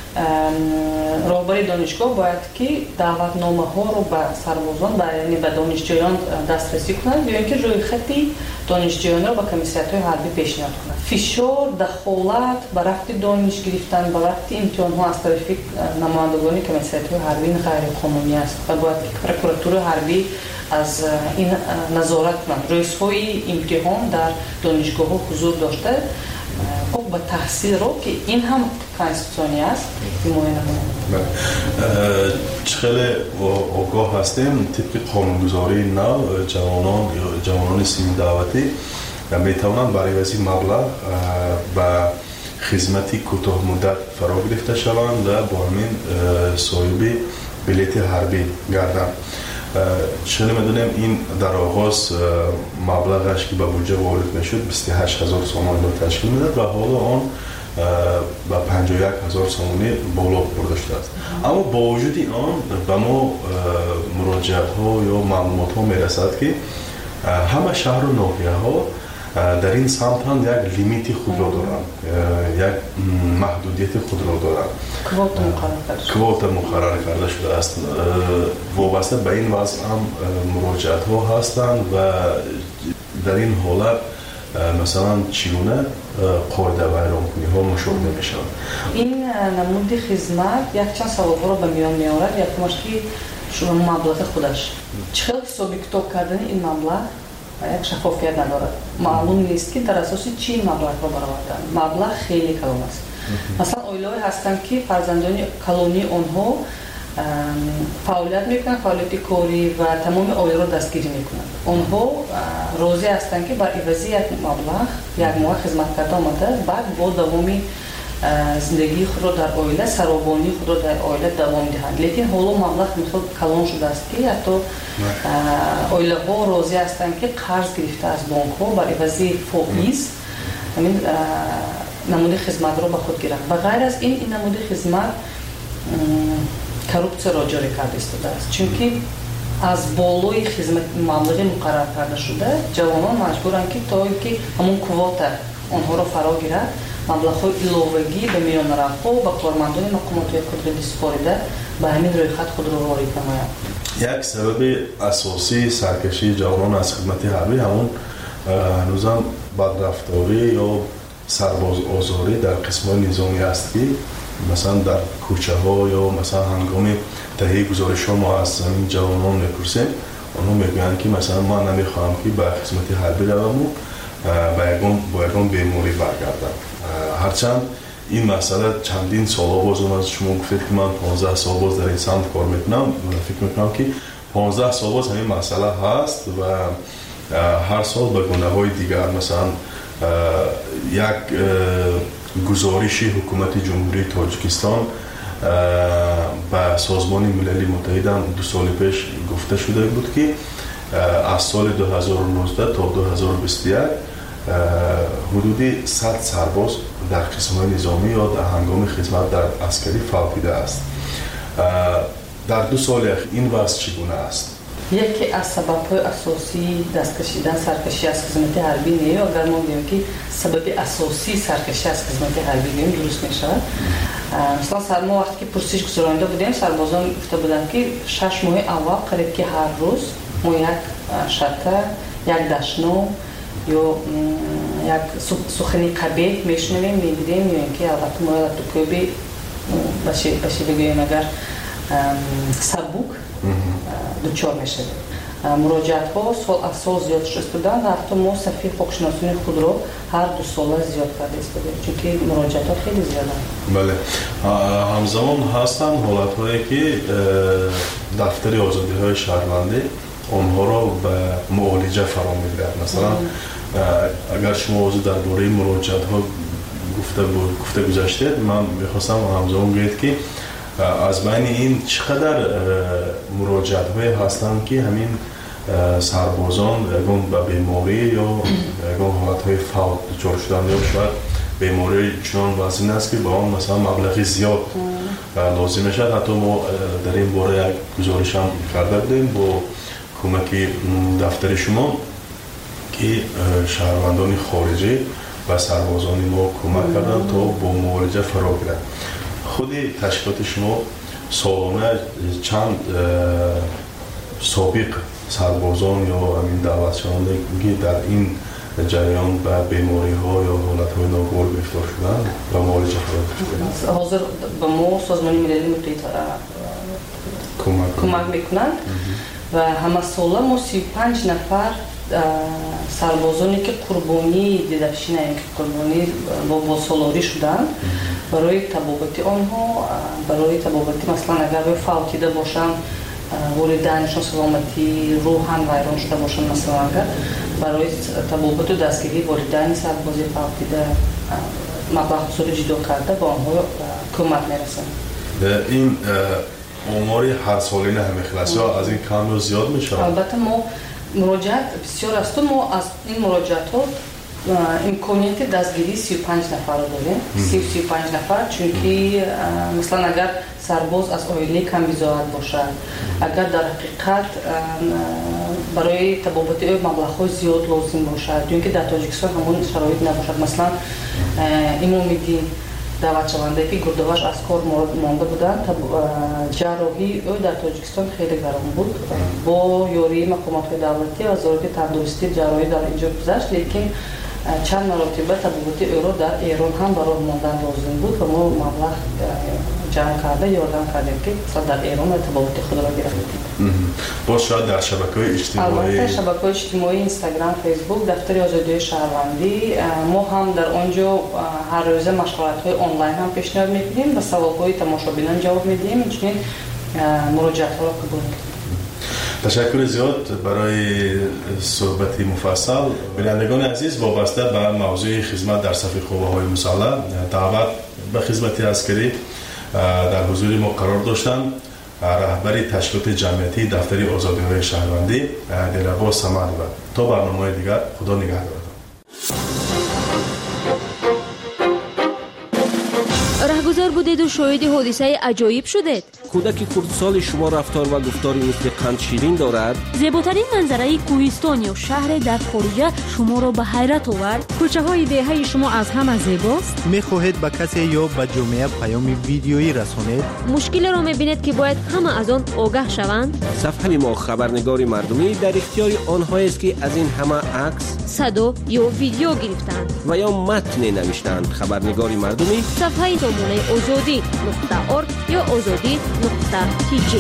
роҳбари донишгоҳ бояд ки даъватномаҳоро ба сарбозон яъне ба донишҷӯён дастрасӣ кунад ё ин ки рӯйхати донишҷӯёнро ба комиссиятҳои ҳарбӣ пешниҳод кунад. фишор дахолат ба рафти дониш гирифтан ба рафти имтиҳонҳо аз тарафи намояндагони комиссиятҳои ҳарбӣ ғайриқонунӣ аст ва бояд ки прокуратураи ҳарбӣ аз ин назорат кунад. рӯзҳои имтиҳон дар донишгоҳҳо ҳузур дошта ба таҳсилро ки ин ҳам конституционӣ аст ҳимоя намоянд. хеле огоҳ ҳастем тибқи қонунгузории нав ҷавонони синни даъватӣ метавонанд бар ивази маблағ ба хизмати кӯтоҳмуддат фаро гирифта шаванд ва бо ҳамин соҳиби билети ҳарбӣ гарданд. шумо медонем ин дар оғоз маблағаш ки ба буҷа ворид мешуд 28 000 сомонро ташкил медад ва ҳоло он ба 51 000 сомонӣ боло бурда шудааст. аммо бо вуҷуди он ба мо муроҷиатҳо ё маълумотҳо мерасад ки ҳама шаҳру ноҳияҳо дар ин самт ҳам як лимити худро доранд, як маҳдудияти худро доранд. квота муқаррар карда шудааст. вобаста ба ин вазъ ҳам муроҷиатҳо ҳастанд ва дар ин ҳолат масалан чӣ гуна қоидавайронкуниҳо мушоҳида мешаванд. ин намуди хизмат якчанд саволҳоро ба миён меорад. якумаш ки маблағи худаш чӣ хел ҳисоби китоб кардани ин маблағ як шафофият надорад. маълум нест ки дар асоси чӣ маблағро бароварданд. маблағ хеле калон аст. масалан оилаҳое ҳастанд ки фарзандони калонии онҳо фаъолият мекунанд, фаъолияти корӣ ва тамоми оиларо дастгирӣ мекунанд. онҳо розӣ ҳастанд ки бар ивази як маблағ як моҳ хизмат карда омада баъд бо давоми зиндагии худро дар оила саробонии худро дар оила давом диҳанд. лекин ҳоло маблағ мисол калон шудааст ки ҳатто оилаҳо розӣ ҳастанд ки қарз гирифта аз бонкҳо бар ивази фоиз ҳамин намуди хизматро ба худ гиранд. ба ғайр аз ин намуди хизмат коррупсияро ҷорӣ карда истодааст. чунки аз болои хизмати маблағи муқаррар карда шуда ҷавонон маҷбуранд ки то ки ҳамон квота онҳоро фаро гирад маблағҳои иловагӣ ба миёнаравҳо ба кормандони мақомотҳои қудрати супорида ба ҳамин рӯйхат худро ворид намоянд. як сабаби асосии саркашии ҷавонон аз хидмати ҳарбӣ ҳамон ҳанӯзам бадрафторӣ ё сарбозозорӣ дар қисмҳои низомӣ аст ки масалан дар кӯчаҳо ё масалан ҳангоми таҳияи гузоришҳо мо аз замин ҷавонон мепурсем, онҳо мегӯянд ки масалан ман намехоҳам ки ба хизмати ҳарбӣ раваму бо ягон беморӣ баргардам. ҳарчанд ин масъала чандин солҳо боз омад. шумо гуфтед ки ман 15 сол боз дар ин самт кор мекунам. фикр мекунам ки 15 сол боз ҳамин масъала ҳаст ва ҳар сол ба гунаҳои дигар масалан як гузориши ҳукумати ҷумҳурии Тоҷикистон ба созмони милали муттаҳидам 2 соли пеш гуфта шуда буд ки аз соли 2019 то 2021 ҳудуди 100 сарбоз дар қисмҳои низомӣ ё дар ҳангоми хизмат дар аскарӣ фавтида аст. дар 2 соли ин вазъ чӣ гуна аст? яке аз сабабҳои асосии дасткашидан саркашӣ аз хизмати ҳарбӣ не агар мо бигӯем ки сабаби асосии саркашӣ аз хизмати ҳарбӣ гӯем дуруст мешавад. мисалан мо вақте ки пурсиш гузаронида будем сарбозон гуфта буданд ки 6 моҳи аввал қариб ки ҳар рӯз мо як шата як дашно ё як сухани қабеҳ мешунавем мебинем ё ин ки албатта мо коби ба шивагӯем агар сабук дучор мешавем. муроҷиатҳо сол аз сол зиёд шуда истоданд ва ҳатто мо сафи ҳуқуқшиносии худро ҳар 2 сола зиёд карда истодем, чунки муроҷиатҳо хеле зиёданд. бале, ҳамзамон ҳастанд ҳолатҳое ки дафтари озодиҳои шаҳрвандӣ онҳоро ба муолиҷа фаро мегирад. масалан агар шумо ҳозир дар бораи муроҷиатҳо گفته گذاشته من میخواستم همزمان بگید که از بین این چقدر مراجعت های هستند که همین سربازان اگه به بیماری یا اگه حالت های فوت دچار شدن یا شاید بیماری چنان وزن است که با آن مثلا مبلغی زیاد لازم میشد. حتی ما در این باره یک گزارش هم کرده بودیم با کمک دفتر شما که شهروندان خارجی و سربازان ما کمک کردن تا با معالجه فرا گیرند. خود تشکیلات شما سالانه چند سابق سربازان یا همین دعوتشان در این جریان به بیماری ها یا حالت های ناگوار گرفتار شدن و معالجه فرا حاضر به ما سازمان ملل متحد کمک میکنند و همه ساله ما 35 نفر سربازانی که قربانی دیدشی نه که قربانی با سالاری شدند برای تبابتی آنها، برای تبابتی مثلا اگر فوتیده باشند والدینشان سلامتی روح هم ویران شده باشند، مثلا اگر برای تبابت و دستگیری والدین سربازی فوتیده مبلغ بزرگ جدا کرده با آنها کمک میرسند. این آماری هر سالی نه خلاص یا از این کم یا زیاد میشه؟ البته ما مراجعت بسیار است و ما از این مراجعت ها امکانیت دستگیری 35 نفر رو داریم. 35 نفر، چون که مثلا اگر سرباز از آیله کم بزاعت باشد، اگر در حقیقت برای تبابت او مبلغ زیاد لازم باشد، چون که در تاجیکستان همون شرایط نباشد. مثلا امام الدین دعوت شونده که گردوش از کار مانده بودن، جراحی او در تاجیکستان خیلی گران بود. با یاری مقامات دولتی و وزارت تندرستی جراحی در اینجا گذشت، لیکن چند مرتبه تبابت او را در ایران هم برای ماندن لازم بود و ما مبلغ جمع کرده یاردن کردیم که در ایران تبابت خود را گرفتیم. باز شاید در شبکه‌های اجتماعی، البته شبکه‌های اجتماعی اینستاگرام، فیسبوک، دفتر آزادی شهروندی، ما هم در آنجا هر روز مشغلات‌های آنلاین هم پیشنهاد می‌کنیم و سوال‌های تماشابینان جواب میدیم. اینجوری مراجعه‌ها را قبول می‌کنیم. تشکر زیاد برای صحبت مفصل. بینندگان عزیز، وابسته به موضوع خدمت در صف قوه‌های مسلح دعوت به خدمت عسکری در حضور ما قرار داشتند رهبر تشکیلات جمعیتی دفتر آزادی‌های شهروندی دلرباز صمد. تا برنامه دیگر، خدا نگهدار. رهگذر بودید و شاهد حادثه عجایب شدید. کودک خردسال شما رفتار و گفتاری مثل قند شیرین دارد. زیباترین منظره کوهستان یا شهر در خارجه شما را به حیرت آورد. کوچه های دهه شما از همه زیباست. میخواهید به کسی یا به جامعه پیام ویدیویی رسانید؟ مشکل را میبینید که باید همه از آن آگاه شوند. صفحه ما خبرنگار مردمی در اختیار آنهایی است که از این همه عکس، صدا یا ویدیو گرفتند و یا متن نوشتند. خبرنگار مردمی صفحه سامانه azadi.org یا azadi.tg.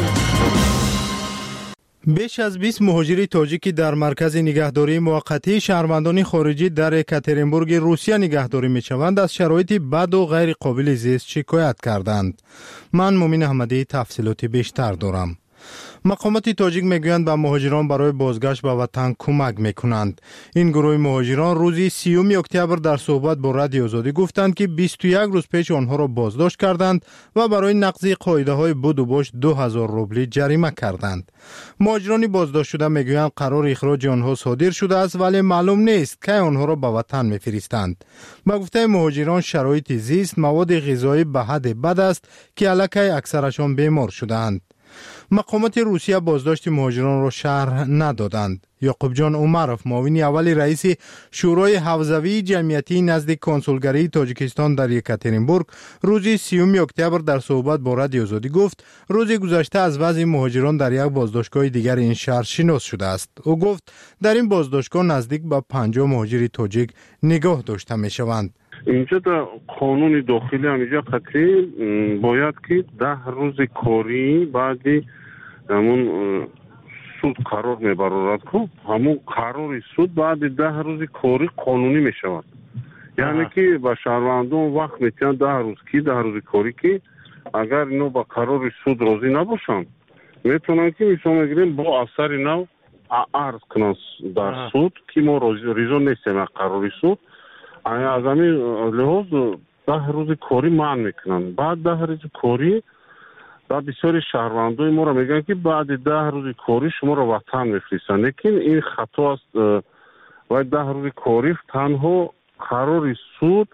بیش از 20 مهاجر تاجیکی در مرکز نگهداری موقتی شهروندان خارجی در یکاترینبورگ روسیه نگهداری می‌شوند از شرایط بد و غیر قابل زیست شکایت کردند. من مومن احمدی تفصیلات بیشتر دارم. مقامات تاجیک میگویند به مهاجران برای بازگشت به وطن کمک میکنند. این گروه مهاجران روزی 30 اکتبر در صحبت با رادیو آزادی گفتند که 21 روز پیش آنها را بازداشت کردند و برای نقض قاعده های بود و باش 2000 روبل جریمه کردند. مهاجران بازداشت شده میگویند قرار اخراج آنها صادر شده است، ولی معلوم نیست که آنها را به وطن میفرستند. با گفته مهاجران شرایط زیست، مواد غذایی به حد بد است که الکی اکثرشان بیمار شدند. مقامات روسیه بازداشت مهاجران را شرح ندادند. یعقوب جان عمرов، معاون اول رئیس شورای حوزوی جمعیتی نزد کنسولگری تاجیکستان در یکاترینبورگ روز 30 اکتبر در صحبت با رادیو آزادی گفت روز گذشته از وضع مهاجران در یک بازداشتگاه دیگر این شهر شناس شده است. او گفت در این بازداشتگاه نزدیک به 50 مهاجر تاجیک نگاه داشته می شوند. اینجا در قانون داخلی همینجا قطعی باید که 10 روز کاری بعدی همون سود قرار میبرارد که همون قرار سود بعد 10 روز کاری قانونی میشود. یعنی که به شهروندان وقت میتونن 10 روز کی 10 روز کاری که اگر اینو با قرار سود راضی نباشن میتونن که مثلا میگیریم با اثر نو عرض کنن در سود که ما راضی نیستیم از قرار سود از همین لحاظ 10 روز کاری منع میکنن. بعد 10 روز کاری و بسیاری شهروندای ما را میگن که بعد 10 روز کاری شما را وطن میفرستن، لیکن این خطا است. و 10 روز کاری تنها قرار سود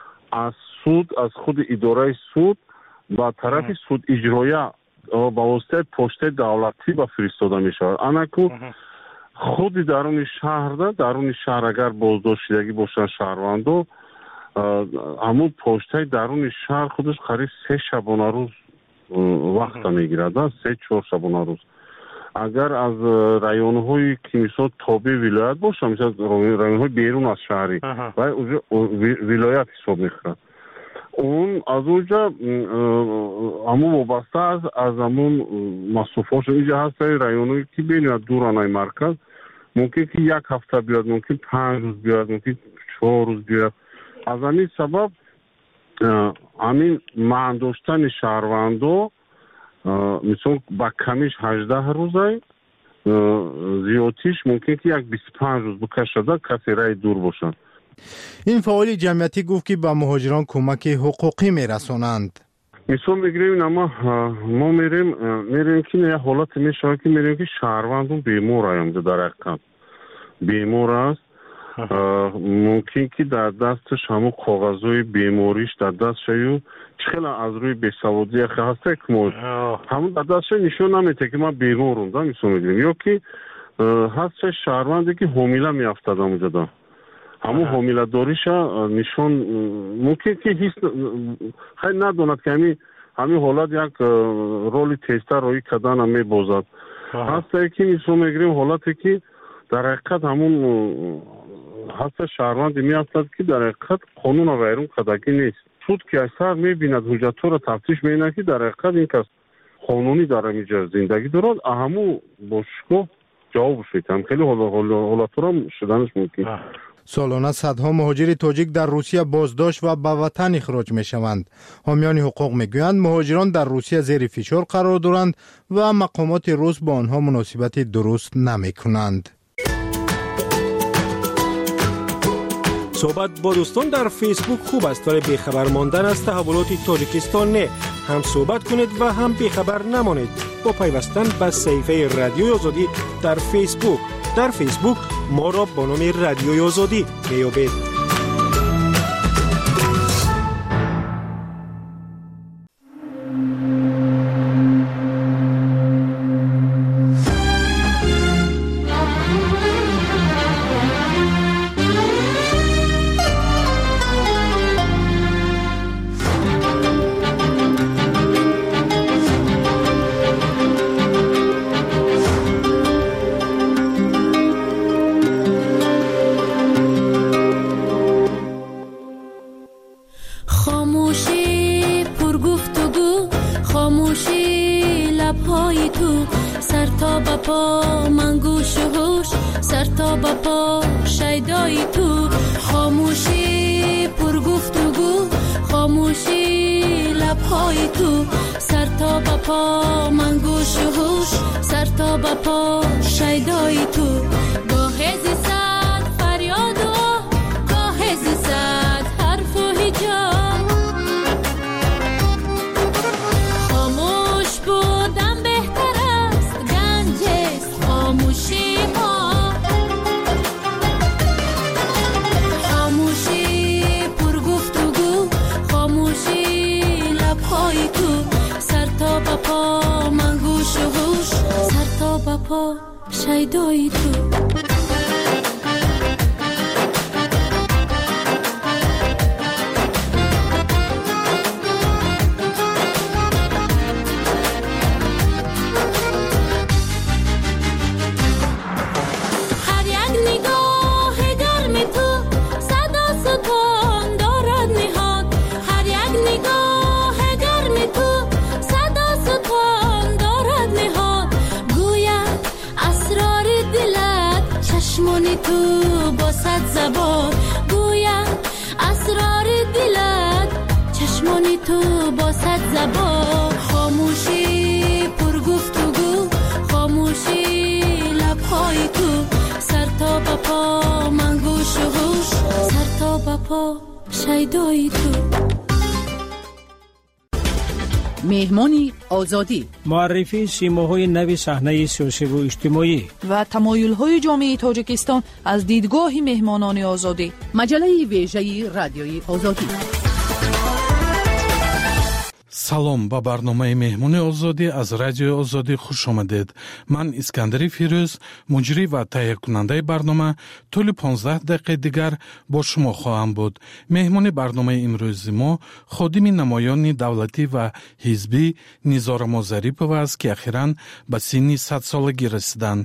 از خود اداره سود با طرف سود اجرایی با واسطه پشت دولتی با فرستاده میشود. انکو خود درون شهر اگر بازداشت شدگی باشن شهروندو، همون پشت درون شهر خودش قریب 3 شبانه روز وقت میگیرد، 3-4 شبانه روز. اگر از رایون‌های که مثلا تابع ولایت باشه، مثلا رایون‌های بیرون از شهری و ولایت حساب میخورد، اون از اونجا همون وابسته از همون مصرفاش اینجا هست. رایون‌هایی که بین دورانه مرکز ممکن که 1 هفته بیاد، ممکن 5 روز بیاد، ممکن 4 روز بیاد. از همین سبب همین معنی داشتن شهروندو مثلا با کمیش 18 روزه، زیادیش ممکن که 25 روز بکشده کسی رای دور باشن. این فعال جمعیتی گفت که به مهاجران کمک حقوقی میرسونند. مثلا میگیریم ما میریم که یه حالت میشه که میریم که شهروندون بیمار آیمده در حقیقت بیمار است. ممکن که در دستش همون کاغذهای بیماریش در دستش چخیل از روی بیسوادی هسته که ما همون در دستش نشون نمیده که ما بیمارم دا میسون میگیریم، یا که هستش شهروندی که حامیله میافتد همونجا دا همون حامیله داریش نشون ممکن که هیچ خیلی نداند که همین حالت یک رولی تیسته روی کدن هم میبازد. هسته که میسون میگیریم حالتی که در حقیقت همون هست شهروندی میافتد که در حقیقت قانون و غیرون کدگی نیست. سود که اکثر میبیند حجت را تفتیش میبیند که در حقیقت این کس قانونی داره اینجا زندگی دارد، همو باشگاه جواب شدیم خیلی حالات را شدنش ممکن. سالانه صدها مهاجر تاجیک در روسیه بازداشت و به وطن اخراج می شوند. حامیان حقوق می گویند مهاجران در روسیه زیر فشار قرار دارند و مقامات روس با آنها مناسبت درست نمی کنند. صحبت با دوستان در فیسبوک خوب است، ولی بیخبر ماندن از تحولات تاجیکستان نه. هم صحبت کنید و هم بیخبر نمانید با پیوستن به صفحه رادیوی آزادی در فیسبوک. در فیسبوک ما را با نام رادیوی آزادی میابید. شیدای تو تو با صد زبان گویم اسرار دلت، چشمانی تو با صد زبان. خاموشی پر گفتگو، خاموشی لبهای تو، سر تا به پا من گوش و هوش، سر تا به پا پا شیدای تو. مهمانی آزادی، معرفی سیماهای نوی صحنه سیاسی و اجتماعی و تمایل‌های جامعه تاجیکستان از دیدگاه مهمانان آزادی. مجله ویژه رادیوی آزادی. салом ба барномаи меҳмони озодӣ аз радиои озодӣ хуш омадед. ман искандари фирӯз, муҷрӣ ва таҳиякунандаи барнома тӯли 15 дақиқаи дигар бо шумо хоҳам буд. меҳмони барномаи имрӯзи мо ходими намоёни давлатӣ ва ҳизбӣ Низорамо Зарипова аст, ки ахиран ба синни 100-солагӣ расиданд.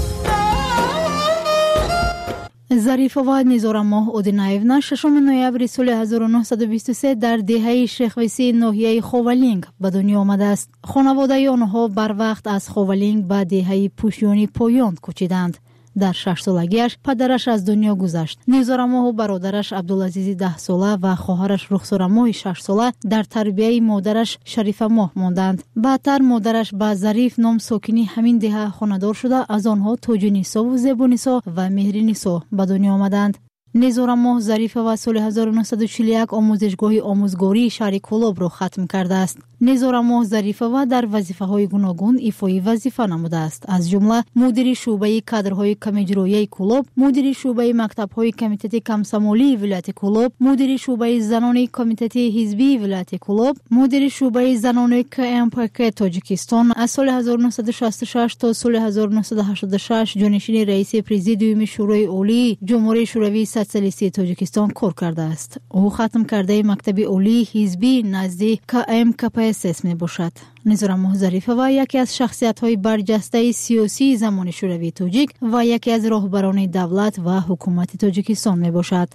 Зарифова Низорамо Одинаевна 6 ноябри соли 1923 дар деҳаи Шехвисӣ ноҳияи Ховалинг ба дунё омадааст. хонаводаи онҳо барвақт аз Ховалинг ба деҳаи Пушёни Поён кӯчиданд. дар 6-солагиаш падараш аз дунё гузашт. Низорамо бародараш Абдулазизи 10 сола ва хоҳараш Рухсорамои 6 сола дар тарбияи модараш Шарифамоҳ монданд. баъдтар модараш ба Зариф ном сокини ҳамин деҳа хонадор шуда, аз онҳо Тоҷинисову Зебунисо ва Меҳринисо ба дунё омаданд. Низорамо Зарифова соли 1941 омӯзишгоҳи омӯзгории шаҳри Кӯлобро хатм кардааст. Низорамо Зарифова дар вазифаҳои гуногун ифои вазифа намудааст. аз ҷумла мудири шуъбаи кадрҳои камиҷроияи Кӯлоб, мудири шуъбаи мактабҳои комитети камсамолии вилояти Кӯлоб, мудири шуъбаи занони комитети ҳизбии вилояти Кӯлоб, мудири шуъбаи занони КМПК Тоҷикистон. аз соли 1966 то соли 1986 ҷонишини раиси президиуми шӯрои олии ҷумҳурии шӯравии социалистии Тоҷикистон кор кардааст. ӯ хатм кардаи мактаби олии ҳизбӣ назди КМКПСС мебошад. Низорамо Зарифова яке аз шахсиятҳои барҷастаи сиёсии замони шӯравии тоҷик ва яке аз роҳбарони давлат ва ҳукумати Тоҷикистон мебошад.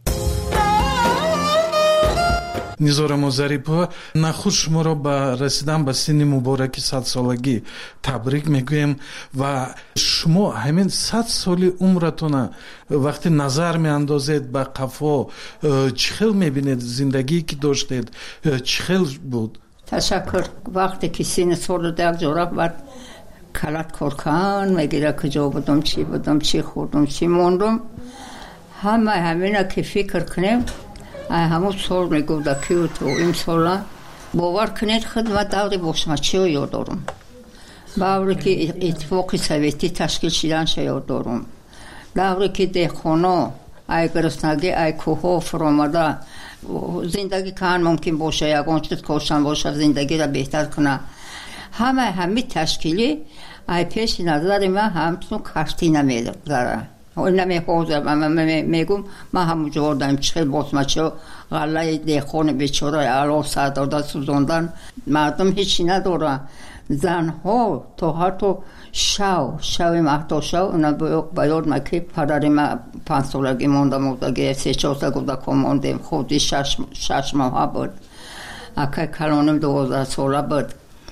Низорамо Зарипова, нахуд шуморо ба расидан ба синни мубораки 100-солагӣ табрик мегӯем ва шумо ҳамин 100 соли умратона вақте назар меандозед ба қафо, чӣ хел мебинед зиндагие ки доштед, чӣ хел буд? تشکر. وقتی که سین سال دیگر جوراب بعد کلات کارکان میگیره کجا بودم، چی بودم، چی خوردم، چی موندم، همینا که فکر کنیم همون سال میگوده که تو این سالا باور کنید خدمت داغی باشم چی رو یاد دارم. باوری که اتفاقی سویتی تشکیل شدن شو یاد دارم. باوری که دهخانه ای گرسنگی ای کوه فرامده زندگی کن ممکن باشه، یکان چیز کاشتن باشه زندگی را بهتر کنه. همه تشکیلی ای پیش نظر من همچون کشتی نمیداره. نمیخوزم میگم من همون جوردم چخیل باسمه چه غله دیخون بیچاره علاو سر داده سوزاندن مردم هیچی نداره. زنها تا حتی شوی مهتا شو اونا باید مکی پدری من 5 سالگی موندم بودگی 3-4 سالگی که موندیم خودی 6 ماه بود. اکای کلانم 12 ساله بود.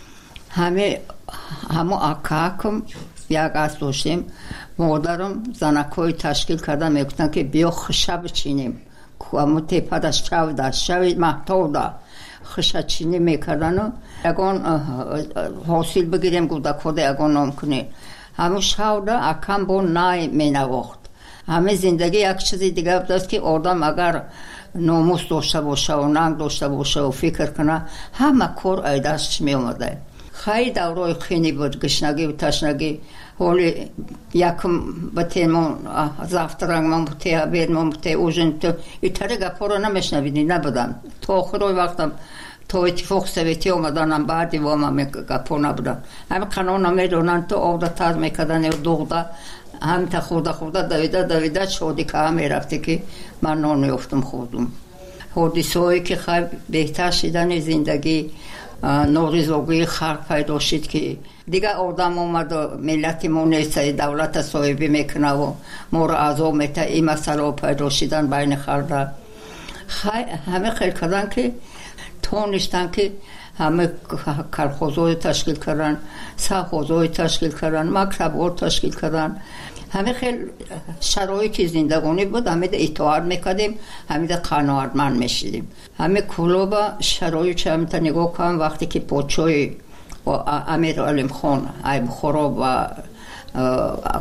همه اکاکم یک از داشتیم. مادرم زنکای تشکیل کردن میگفتن که بیا خشه بچینیم. همون تیپه دا شوی مهتا دا خشه چینی میکردن و اگان حاصل بگیریم گوده کده اگان نام کنی. همون شو دا اکم با نای می نواخت. همه زندگی یک چیزی دیگه بود که آدم اگر ناموس داشته باشه و ننگ داشته باشه و فکر کنه همه کار ایدهش می اومده. خیلی دورای خینی بود، گشنگی و تشنگی. حالی یکم بتیمون زفترنگ من بوده عبید من بوده اوژن تو ایتره گپا رو نمیشنویدی نبودم. تا آخرای وقتم تا اتفاق سویتی اومدنم بعدی وام هم گپا نبودم. همه قانون میدونن تو عادت از میکردن و دوغده هم تا خورده دویده شدی که هم میرفتی که من نانیفتم خودم. حادثه‌ای که خیلی بهتر شدن زندگی نوریزوگی خلق پیدا شد که دیگه آدم اومد و ملتی ما نیست دولت صاحبی میکنه و ما را عذاب میته. این مسئله پیدا شدن بین خلق همه خیلی کردن که تونستن که همه کلخوزهای تشکیل کردن، سرخوزهای تشکیل کردن، مکتب‌ها تشکیل کردن. همه خیلی شرایطی زندگانی بود. همه اطاعت میکردیم، همه قناعتمند میشدیم. همه کلوبا شرایط هم تا نگاه کنم وقتی که پادشاه و امیر علیم خان ای بخارا و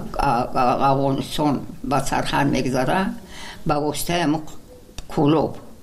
افغانستان با سرحد میگذاره با واسطه کلوب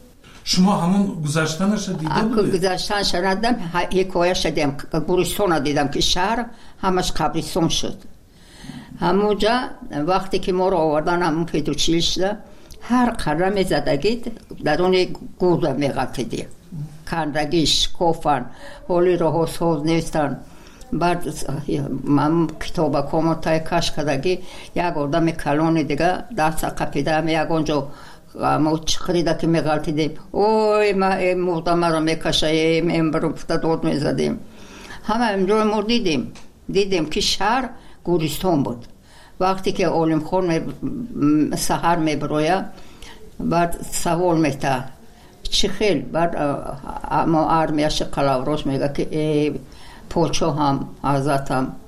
شما همون گذشتنش دیده بودید؟ گذشتن شنیدم، حکایش دیدم، گورستان دیدم که شهر همش قبرستان شد. همونجا وقتی که ما رو آوردن همون پیدوچیلش هر قدم زدگید در اون گوزه میغلطیدیم، کندگیش کافن حالی راه ساز نیستن. بعد من کتابکامو تای کش کردگی یک آدم کلون دیگه دست قپیده یک اونجا ما خریده که میغلطیدیم، اوی ما این مردم رو میکشه، این برو داد میزدیم. همه امجور ما دیدیم که شهر گورستان بود. وقتی که علم خور سحر میبرویه بعد سوال میته چی خیل، بعد ما ارمیش قلاوروش میگه که پوچو هم حضرت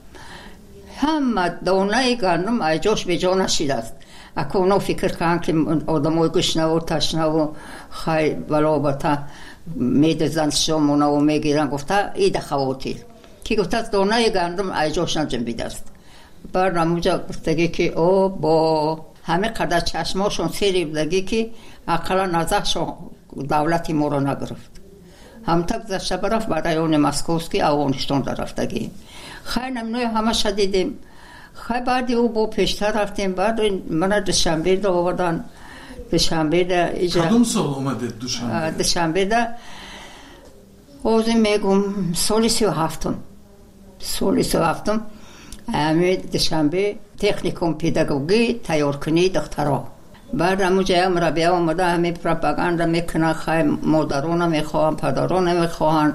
هم دونه گندم ایجاش به جا نشیده است. اکنون فکر کنم که آدمای گشنه و تشنه و خیلی بلابطه میدزن شمونه و میگیرن. گفته ایده خواتیر که گفته دونه گندم ایجاش نجنبیده است. بعد نموجه گفتگی که او با همه قدر چشماشون سیری بدگی که اقلا نظرشون دولتی ما رو نگرفت. همتا گذشته برفت برای اون مسکوسکی اوانشتون در رفتگی. خیلی نمنوی همه شدیدیم. خیلی بعدی او با پیشتر رفتیم. بعد من دوشنبه دا آوردن. دوشنبه دا کدوم سال اومدید دوشنبه؟ دوشنبه دا اوزی میگم سالی 37م. سالی 37م امی دوشنبه تکنیکوم پداگوژی تیار کنی دخترها. بعد همونجا هم ربیه آمده همه پروپاگاندا میکنه، خیلی مادران میخواهن پدران میخواهن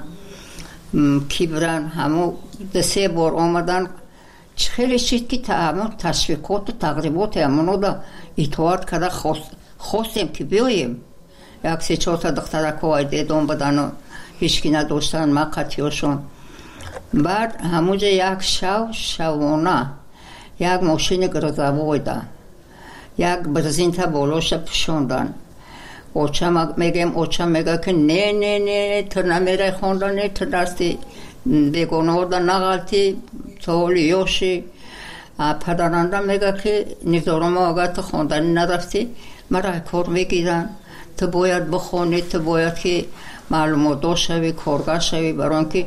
کی برن. همون 3 بار آمدن خیلی چیز که همون تشویقات و تقریبات همونو دا اطاعت کرده خواستیم که بیاییم. 1-3-4 تا دخترک های دیدون بدن و هیچکی نداشتن مقطعیشون. بعد همونجا یک شوانه یک ماشین گرزوای ده یک برزین تا بالاش پشوندن. اوچم میگه که نه تو نمیره خوندن، نه تو دستی بیگناه دا نغلطی سوالی یوشی. پدرانده میگه که نظارم آگه تو خوندن نرفتی مرا کار میگیرن، تو باید بخونی، تو باید که معلومات داشت شوی، کارگاه شوی، برای که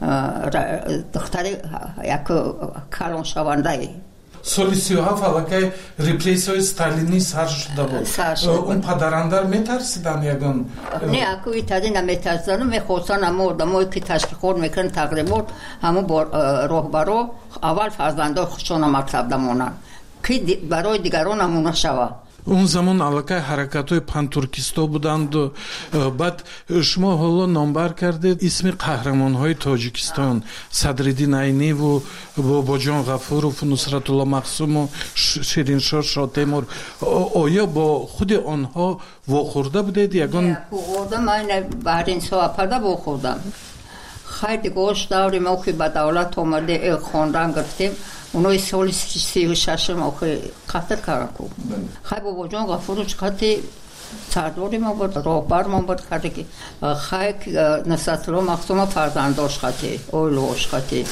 دختر یک کلان شونده ای. سالی 37 علاقه ریپریسیوی ستالینی سر شده بود. اون پدرانده میترسیدن یکن؟ نه اکوی تادی نمیترسیدن، میخواستن همه آدمایی که تشکیل میکنن تقریبا همه راهبرا اول فرزنده خودشون مکتب دمونن که برای دیگران همونه شوه. اون زمان علاقه حرکت های پانتورکیستا بودند. بعد شما حالا نامبر کردید اسم قهرمان های تاجیکستان، صدرالدین عینی و باباجان غفورов، نصرت الله مقسوم و شیرین شاه شاتیمور. آیا با خود آنها واخورده بودید یگان؟ نه خوردم، من بحرین سواپرده واخوردم. خیلی گوش داری ما که به دولت آمده خواندن گرفتیم. اونای سال 36 ما که قطر کردم. خیلی بابا جان غفورش خیلی سرداری ما بود، راهبر ما بود که خیلی نصرت الله مقسوم فرزنداش خیلی اولوش خیلی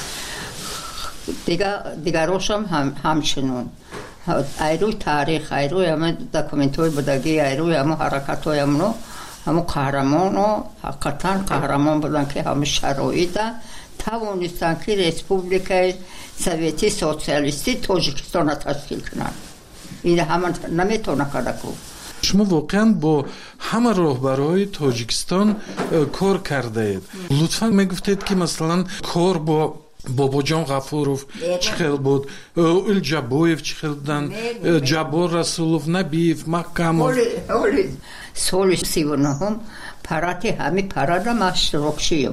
دیگراش هم همچنون. ایروی تاریخ، ایروی همه دکومنت های بودگی، ایروی همه حرکت های همه قهرمان و حقیقتا قهرمان بودن که همه شرایط توانستن که ریسپوبلیک سوویتی سوسیالیستی تاجیکستان را تشکیل کنند. این همه نمیتونه کرده کو. شما واقعا با همه راهبرهای تاجیکستان کار کرده اید. لطفا میگفتید که مثلا کار با باباجان غفورов چه خیلی بود، الجابویف چه خیلی بودن، جابور رسولov، نبیف، محکمov. سال 39 پراتی همه پرادا مشترک شیم.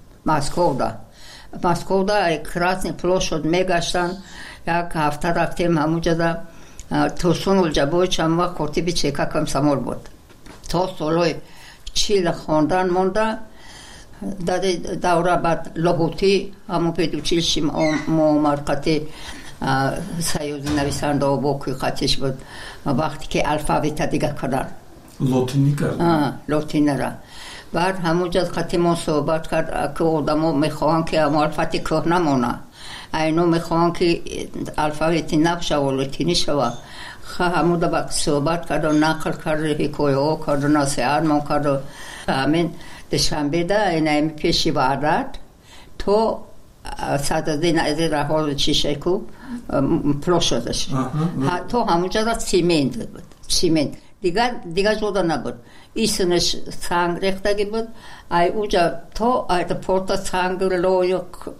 مسکو دا کراسنی پلوشد میگشتن. یک هفته رفتیم همونجا دا توسون الجابوی چند وقت کورتیبی چیکا کم سمول بود. تا سالوی چیل خوندن مونده. در دوره بعد لاهوتی همون پیدوچیلشیم مرکتی سیوزی نویسنده و باکوی خطیش بود. وقتی که الفابیت دیگه کردن لاتینی کردن. لاتینی را بعد همونجا خطی ما صحبت کرد که آدم ها میخواهن که الفابیتی که نمونه، اینو میخواهن که الفابیتی نبشه و لاتینی شوه. همونجا با صحبت کرد و نقل کرد، حکایه ها کرد و نصیحت ما کرد. همین دوشنبه دا اینم پیشی وارد تو ساده‌دین از راه چیشه کو پروشدش تو همونجا را سیمنت دیگه جدا نبود ایسنش سنگ ریختگی بود ای اوجا تو ای پورتا سنگ لوی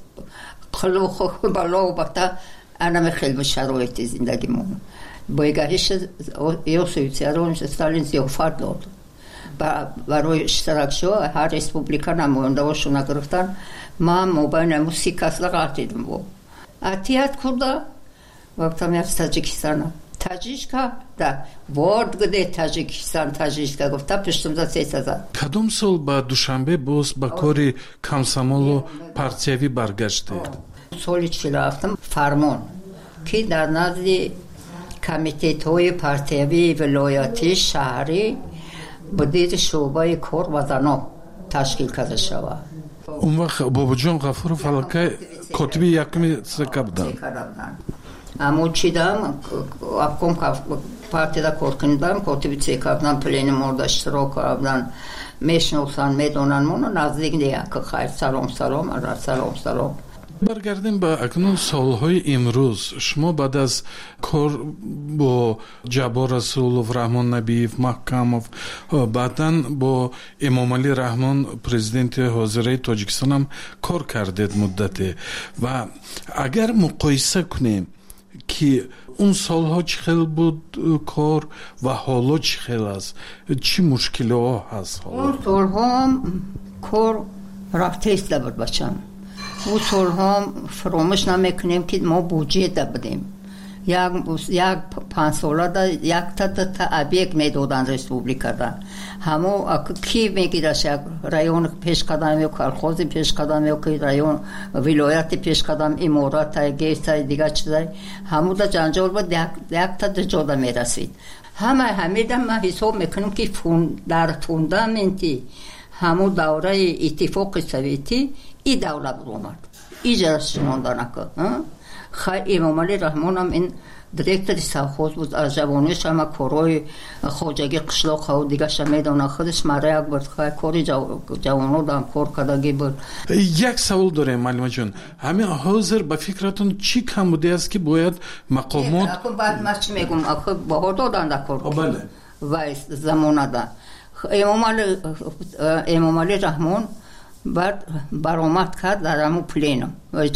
خلوخ بالو بتا انا خیلی شرایط زندگیمون بایگاهیش یوسویتسیارونش استالین زیافت داد برای اشتراک شو هر ریسپوبلیکا نمونده وشو نگرفتن ما موبایل موسیقی اصلا قاطیدم بود اتیات کرده وقتا میاد تاجیکستان تاجیکا دا ورد گده تاجیکستان گفته پشتم دا 3000 کدوم سال با دوشنبه باز با کاری کمسامول و پارتیوی برگشته سالی چی رفتم فرمان که در نزد کمیته های پارتیوی ولایتی شهری بدید شعبه کار و زنا تشکیل کرده شود اون وقت بابا جان غفور فلکه کتبی یکمی سکه بودن اما چیدم افکم پارتیدا کار کندم کتبی سکه بودن پلین مورد اشتراک کردن میشنوسن میدونن منو نزدیک دیگه که خیر سلام برگردیم به اکنون سالهای امروز شما بعد از کار با جبار رسولов رحمان نبیев محکمов بعداً با امام علی رحمان پرزیدنت حاضره تاجیکستان هم کار کردید مدتی و اگر مقایسه کنیم که اون سالها چه خیلی بود کار و حالا چه خیلی است چی مشکل ها هست اون سالها کار رفته است بود بچم اون سالها فراموش نمیکنیم که ما بودجه دادیم یک 5 ساله دا یک تا ابیک میدادن ریسپوبلیکا دا همو کی میگیرش یک رایون پیش قدم یا کارخوز پیش قدم یا که رایون ولایت پیش قدم امارات گیست دیگه چیزای همو دا جنجال بود یک تا جدا میرسید همه دا ما حساب میکنیم که در فوندامنتی همو دوره اتفاق سویتی ای دوله برومد ایجاش ماندانه که خیلی امام علی رحمان هم این دیرکتر ساخوز بود از جوانیش هم کارای خوجگی قشلاق ها و دیگه شمیدانه خودش مرا یک بود خیلی کاری جوانو دام کار کدگی بود یک سوال داریم معلومه جون همه حاضر به فکرتون چی کم بوده است که باید مقامات اکو بعد ما چی میگم اکو با دادن دا کار بله و زمانه دا امام علی رحمان بعد برآمد کرد در همون پلینم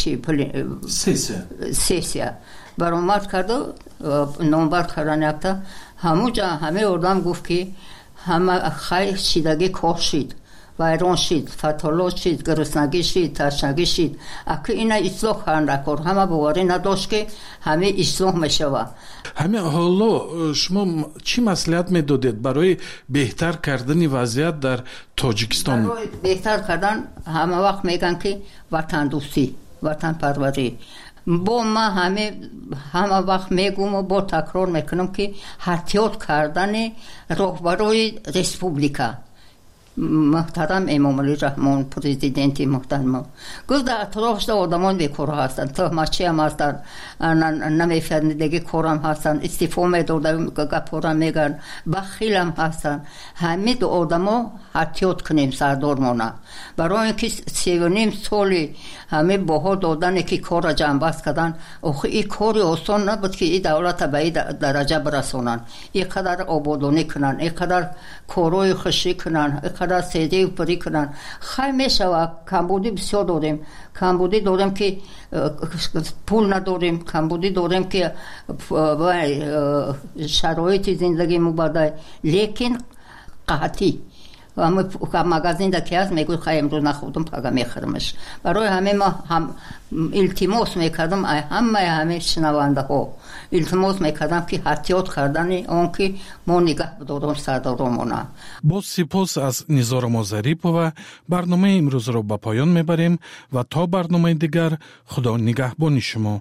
سیسیا برآمد کرد و نمبر کردن یکتا همون جا همه آدم گفت که همه خیلی شیدگی کار شید ویران شید فتالات شید گرسنگی شید تشنگی شید اگه اینا اصلاح کردن رکور همه باوری نداشت که همه اصلاح میشوه همه حالا شما چی مصلحت میدادید برای بهتر کردن وضعیت در تاجیکستان؟ برای بهتر کردن همه وقت میگن که وطن دوستی وطن پروری با ما همه وقت میگم و با تکرار میکنم که احتیاط کردن رهبرای ریسپوبلیکا محترم امام علی رحمان پرزیدنت محترم گفت در اطرافش آدمان بیکار هستن تهمتچی هم هستن نمیفهمیدگی کارم هستن استعفا میدادن گپارم میگن بخیل هم هستن همه آدما احتیاط کنیم سردارمانه برای اینکه 3.5 سالی همه باها دادن که کار را جنبست کردن این کار آسان نبود که این دولت به این درجه برسونن اینقدر آبادانی کنن اینقدر کارهای خوشی کنن اینقدر سیده و پری کنن خیلی میشوه کمبودی بسیار داریم کمبودی داریم که پول نداریم کمبودی داریم که شرایط زندگی مباده لیکن قحطی مغازین دا که هست میگوی خیلی امروز نخودم پاگه میخرمش برای همه ما هم التماس میکردم همه شنونده ها التماس میکردم که احتیاط کردن اون که ما نگه بدارم سردارمونه با سپاس از نیزار ظریفова برنامه امروز را به پایان میبریم و تا برنامه دیگر خدا نگهبان شما.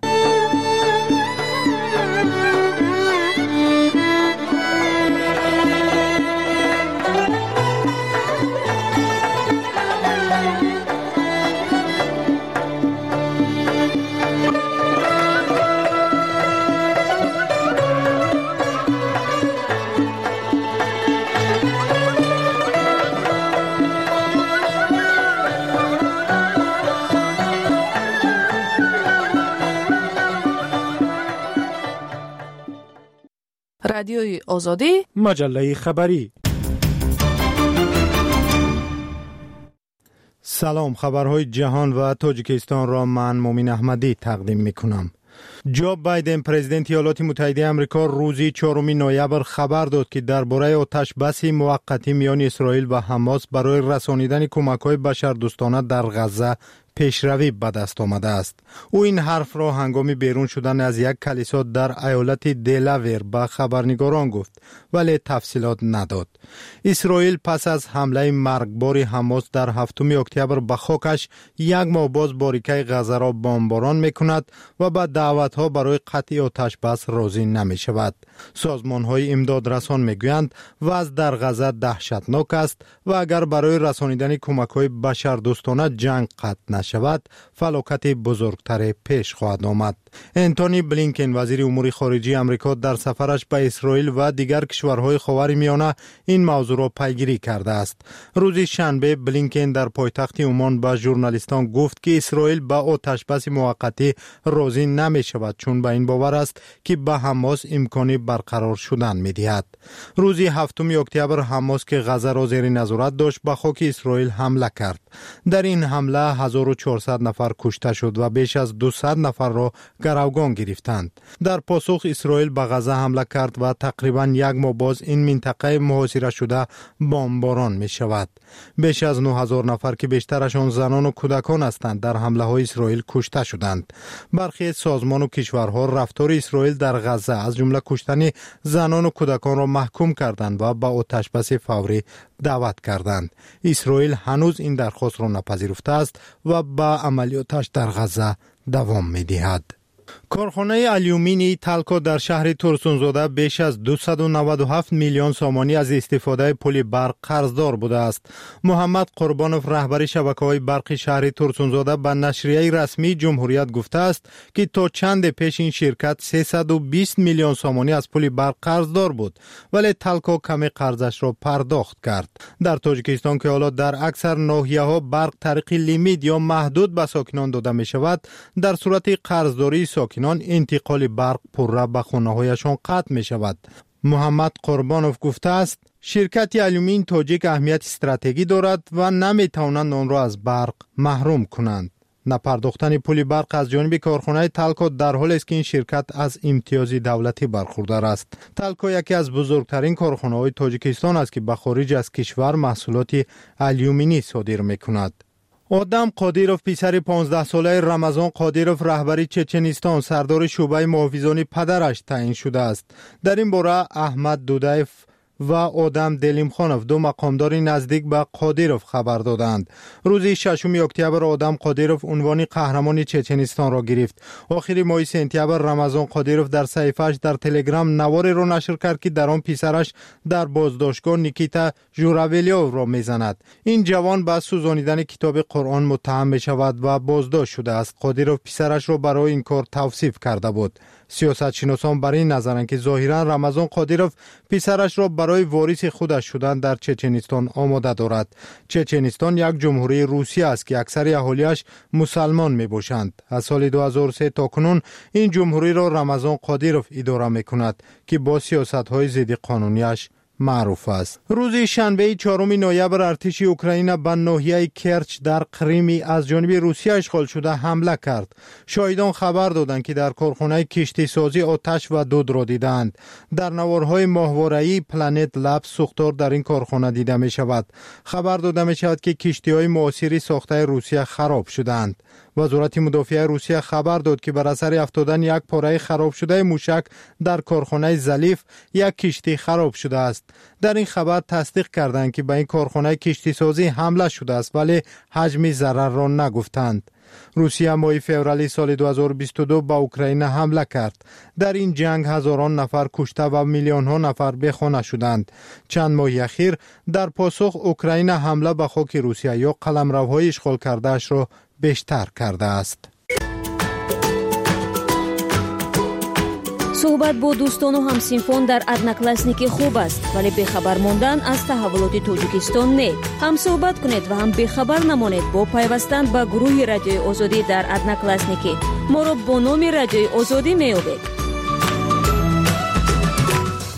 رادیوی آزادی، مجله خبری. سلام، خبرهای جهان و تاجیکستان را من مومین احمدی تقدیم می کنم. جو بایدن پرزیدنت ایالات متحده آمریکا روز 4 نوامبر خبر داد که درباره آتش بس موقتی میان اسرائیل و حماس برای رسانیدن کمک‌های بشردوستانه در غزه پیشروی به دست آمده است. او این حرف را هنگام بیرون شدن از یک کلیسا در ایالت دلاور به خبرنگاران گفت، ولی تفصیلات نداد. اسرائیل پس از حمله مرگبار حماس در 7 اکتبر به خاکش یک ماه باز باریکه غزه را بمباران میکند و به دعوتها برای قطع آتش بس راضی نمی شود. سازمان‌های امدادرسان میگویند وضع در غزه دهشتناک است و اگر برای رسانیدن کمک‌های بشردوستانه جنگ قطع نشود، فلاکت بزرگتر پیش خواهد آمد. انتونی بلینکن وزیر امور خارجه آمریکا در سفرش به اسرائیل و دیگر کشورهای خاورمیانه این موضوع را پیگیری کرده است. روز شنبه بلینکن در پایتخت عمان به ژورنالیستان گفت که اسرائیل به آتش بس موقتی راضی نمی شود، چون به این باور است که به حماس امکان برقرار شدن می دهد. روز 7 اکتبر حماس که غزه را زیر نظارت داشت به خاک اسرائیل حمله کرد. در این حمله 1400 نفر کشته شد و بیش از 200 نفر را گروگان گرفتند. در پاسخ اسرائیل به غزه حمله کرد و تقریباً یک ماه باز این منطقه محاصره شده بمباران می شود. بیش از 9000 نفر که بیشترشان زنان و کودکان هستند در حمله های اسرائیل کشته شدند. برخی سازمان و کشورها رفتار اسرائیل در غزه از جمله کشتن زنان و کودکان را محکوم کردند و به آتش بس فوری دعوت کردند. اسرائیل هنوز این درخواست را نپذیرفته است و به عملیاتش در غزه دوام می دهد. کارخانه آلومینی تالکو در شهر ترسونزاده بیش از 297 میلیون سامانی از استفاده پل برق قرضدار بوده است. محمد قربانوف رهبر شبکه‌های برق شهر ترسونزاده به نشریه رسمی جمهوریت گفته است که تا چند پیش این شرکت 320 میلیون سامانی از پل برق قرضدار بود، ولی تالکو کمی قرضش را پرداخت کرد. در تاجیکستان که حالا در اکثر ناحیه‌ها برق طریق لیمیت یا محدود به ساکنان داده می شود، در صورت قرضداری ساکنان انتقال برق پرره به خانه‌هایشان قطع می شود. محمد قربانوف گفته است شرکت آلومین تاجیک اهمیت استراتژی دارد و نمی توانند آن را از برق محروم کنند. نپرداختن پول برق از جانب کارخانه تالکو در حالی است که این شرکت از امتیاز دولتی برخوردار است. تالکو یکی از بزرگترین کارخانه‌های تاجیکستان است که به خارج از کشور محصولات آلومینی صادر می‌کند. آدم قادیروف پسر 15 ساله رمضان قادیروف رهبری چچنستان سردار شعبه محافظان پدرش تعیین شده است. در این باره احمد دودایف و آدم دلیمخانوف دو مقامدار نزدیک به قادیروف خبر دادند. روز 6 اکتبر آدم قادیروف عنوان قهرمان چچنستان را گرفت. آخر ماه سپتامبر رمضان قادیروف در صفحه‌اش در تلگرام نواری را نشر کرد که در آن پسرش در بازداشتگاه نیکیتا ژوراولیوف را میزند. این جوان به سوزانیدن کتاب قرآن متهم می شود و بازداشت شده است. قادیروف پسرش را برای این کار توصیف کرده بود. سیاستشناسان بر این نظرند که ظاهرا رمضان قادیروف پسرش را برای وارث خودش شدن در چچنستان آماده دارد. چچنستان یک جمهوری روسیه است که اکثر اهالیش مسلمان می باشند. از سال 2003 تا کنون این جمهوری را رمضان قادیروف اداره می کند که با سیاست‌های ضد قانونیش معروف است. روز شنبه 4 نوامبر ارتش اوکراین به ناحیه کرچ در کریم از جانب روسیه اشغال شده حمله کرد. شاهدان خبر دادند که در کارخانه کشتی سازی آتش و دود را دیدند. در نوارهای ماهواره‌ای پلنت لب سوختار در این کارخانه دیده می شود. خبر داده می شود که کشتی‌های معاصر ساخته روسیه خراب شدند. وزارت مدافع روسیه خبر داد که بر اثر افتادن یک پاره خراب شده موشک در کارخانه زلیف یک کشتی خراب شده است. در این خبر تصدیق کردند که به این کارخانه کشتی سازی حمله شده است، ولی حجم ضرر را نگفتند. روسیه ماه فوریه سال 2022 به اوکراین حمله کرد. در این جنگ هزاران نفر کشته و میلیون ها نفر بیخانه شدند. چند ماه اخیر در پاسخ اوکراین حمله به خاک روسیه یا قلمروهای اشغال کرده‌اش را بیشتر کرده است. صحبت با دوستان و همسینفون در ادناکلاسنیکی خوب است، ولی بیخبر موندن از تحولات تاجیکستان نه. هم صحبت کنید و هم بیخبر نمانید با پیوستن به گروه رادیوی آزادی در ادناکلاسنیکی. ما را با نام رادیوی آزادی میابید.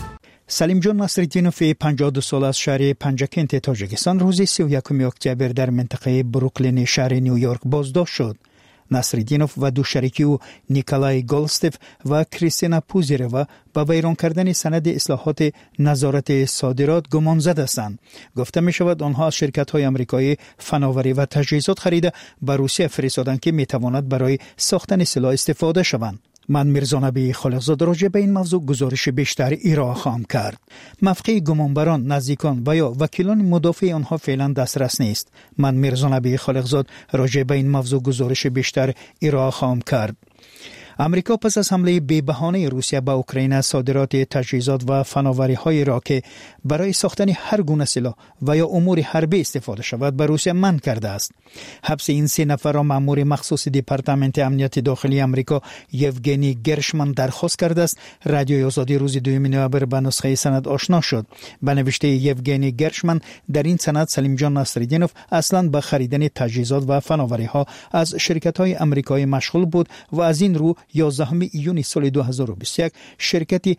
سلیم جان نصرالدینوف 52 ساله از شهر پنجکنت تاجیکستان روز 31 اکتبر در منطقه بروکلین شهر نیویورک بازداشت شد. نصرالدینوف و دو شریک او نیکولای گولستف و کریستینا پوزیروا با ویران کردن سند اصلاحات نظارت صادرات گمانزد هستند. گفته می شود آنها از شرکت‌های آمریکایی فناوری و تجهیزات خریده به روسیه فرستادند که می تواند برای ساختن سلاح استفاده شوند. من میرزا نبی خالقزاده راجع به این موضوع گزارش بیشتر ارائه خواهم کرد. موقع گمانبران، نزدیکان و یا وکیلان مدافع آنها فعلا دسترس نیست. من میرزا نبی خالقزاده راجع به این موضوع گزارش بیشتر ارائه خواهم کرد. امریکا پس از حمله بی‌بهانه روسیه به اوکراین صادرات تجهیزات و فناوری‌های را که برای ساختن هر گونه سلاح و یا امور حربی استفاده شود به روسیه منع کرده است. حبس این 3 نفر را مأمور مخصوص دپارتمنت امنیت داخلی امریکا یوگنی گرشمن درخواست کرده است. رادیوی آزادی روز 2 نوامبر با نسخه سند آشنا شد. به نوشته یوگنی گرشمن در این سند سلیم جان نصرالدینوف اصلا به خریدن تجهیزات و فناوری‌ها از شرکت‌های آمریکایی مشغول بود و از این رو 11 ایون سال 2021 شرکتی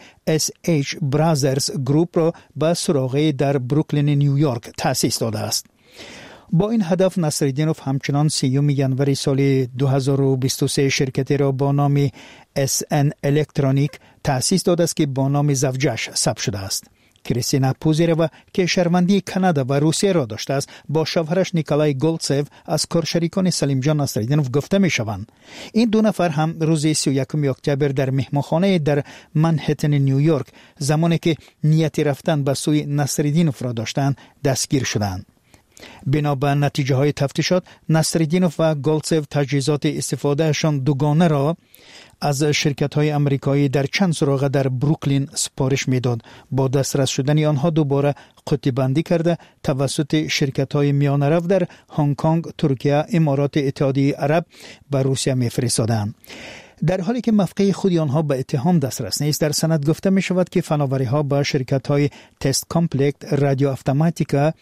SH برادرز گروپ را به سراغ در بروکلین نیویورک تأسیس داده است. با این هدف نصرالدینوف همچنان 3 ژانویه سال 2023 شرکتی را با نام SN الکترونیک تأسیس داده است که با نام زوجش ثبت شده است. کریستینا پوزیروا که شهروندی کانادا و روسیه را داشته است با شوهرش نیکولای گولتسف از کارشریکان سلیم جان نصرالدینوف گفته می شوند. این 2 نفر هم روز 31 اکتبر در مهمانخانه در منهتن نیویورک زمانی که نیت رفتن به سوی نصرالدینوف را داشتند دستگیر شدند. بنا به نتیجه های تفتیشات نصرالدینوف و گولتسف تجهیزات استفادهشان دوگانه را از شرکت‌های آمریکایی در چند سراغ در بروکلین سپارش می‌داد. با دسترس شدن آنها دوباره قطعی بندی کرده توسط شرکت‌های میانه رو در هنگ کنگ، ترکیه، امارات اتحادیه عرب به روسیه می‌فرستادند. در حالی که موقع خود آنها به اتهام دسترس نیست، در سند گفته می‌شود که فناوری‌ها با شرکت‌های تست کامپلکت، رادیو اتوماتیکا،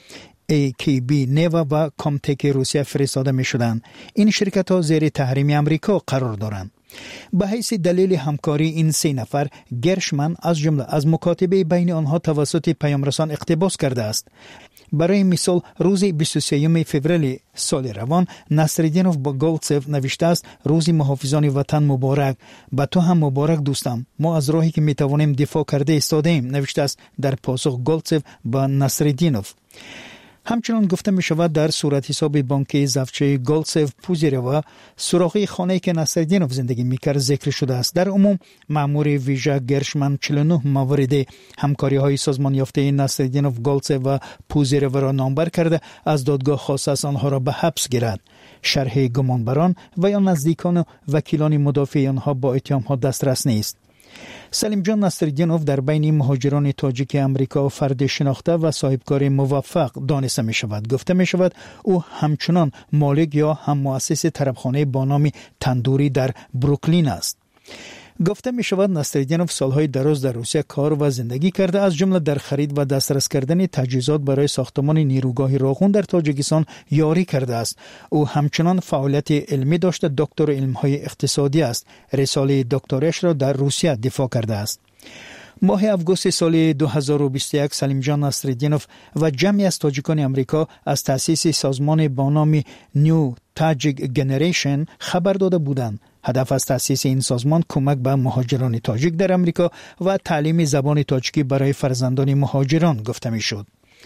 AKB نیوا و کامتک روسیه فرستاده می‌شدند. این شرکت‌ها زیر تحریم آمریکا قرار دارند. به حیث دلیل همکاری این 3 نفر گرشمن از جمله از مکاتبه بین آنها توسط پیامرسان اقتباس کرده است. برای مثال روز 23 فوریه سال روان نصرالدینوف با گولتسف نوشته است روز محافظان وطن مبارک، به تو هم مبارک دوستم، ما از راهی که میتوانیم دفاع کرده ایستاده‌ایم، نوشته است در پاسخ گولتسف با نصرالدینوف. همچنان گفته می شود در صورت حساب بانکی زوجه گولتسف پوزیروا سراغ خانه‌ای که نصرالدینوف زندگی می‌کرد ذکر شده است. در عموم مأمور ویژه گرشمن 49 موارد همکاری‌های سازمان یافته نصرالدینوف، گولتسف و پوزیروا را نامبر کرده از دادگاه خواست است آنها را به حبس گیرد. شرح گمانبران و یا نزدیکان و وکیلان مدافع آنها با اتهام‌ها دسترس نیست. سلیم جان نصرالدینوف در بین مهاجران تاجیک امریکا فرد شناخته و صاحبکار موفق دانسته می شود. گفته می شود او همچنان مالک یا هم مؤسس طربخانه با نام تندوری در بروکلین است. گفته می شود نصرالدینوف سالهای دراز در روسیه کار و زندگی کرده، از جمله در خرید و دسترس کردن تجهیزات برای ساختمان نیروگاه راغون در تاجیکستان یاری کرده است. او همچنان فعالیت علمی داشته، دکتر علم‌های اقتصادی است. رساله دکتراش را در روسیه دفاع کرده است. ماه آگوست سال 2021 سلیم جان نصرالدینوف و جمعی از تاجیکان امریکا از تأسیس سازمان با نام نیو تاجیک جنریشن خبر داده بودند. هدف از تأسیس این سازمان کمک به مهاجران تاجیک در امریکا و تعلیم زبان تاجیکی برای فرزندان مهاجران گفته میشد.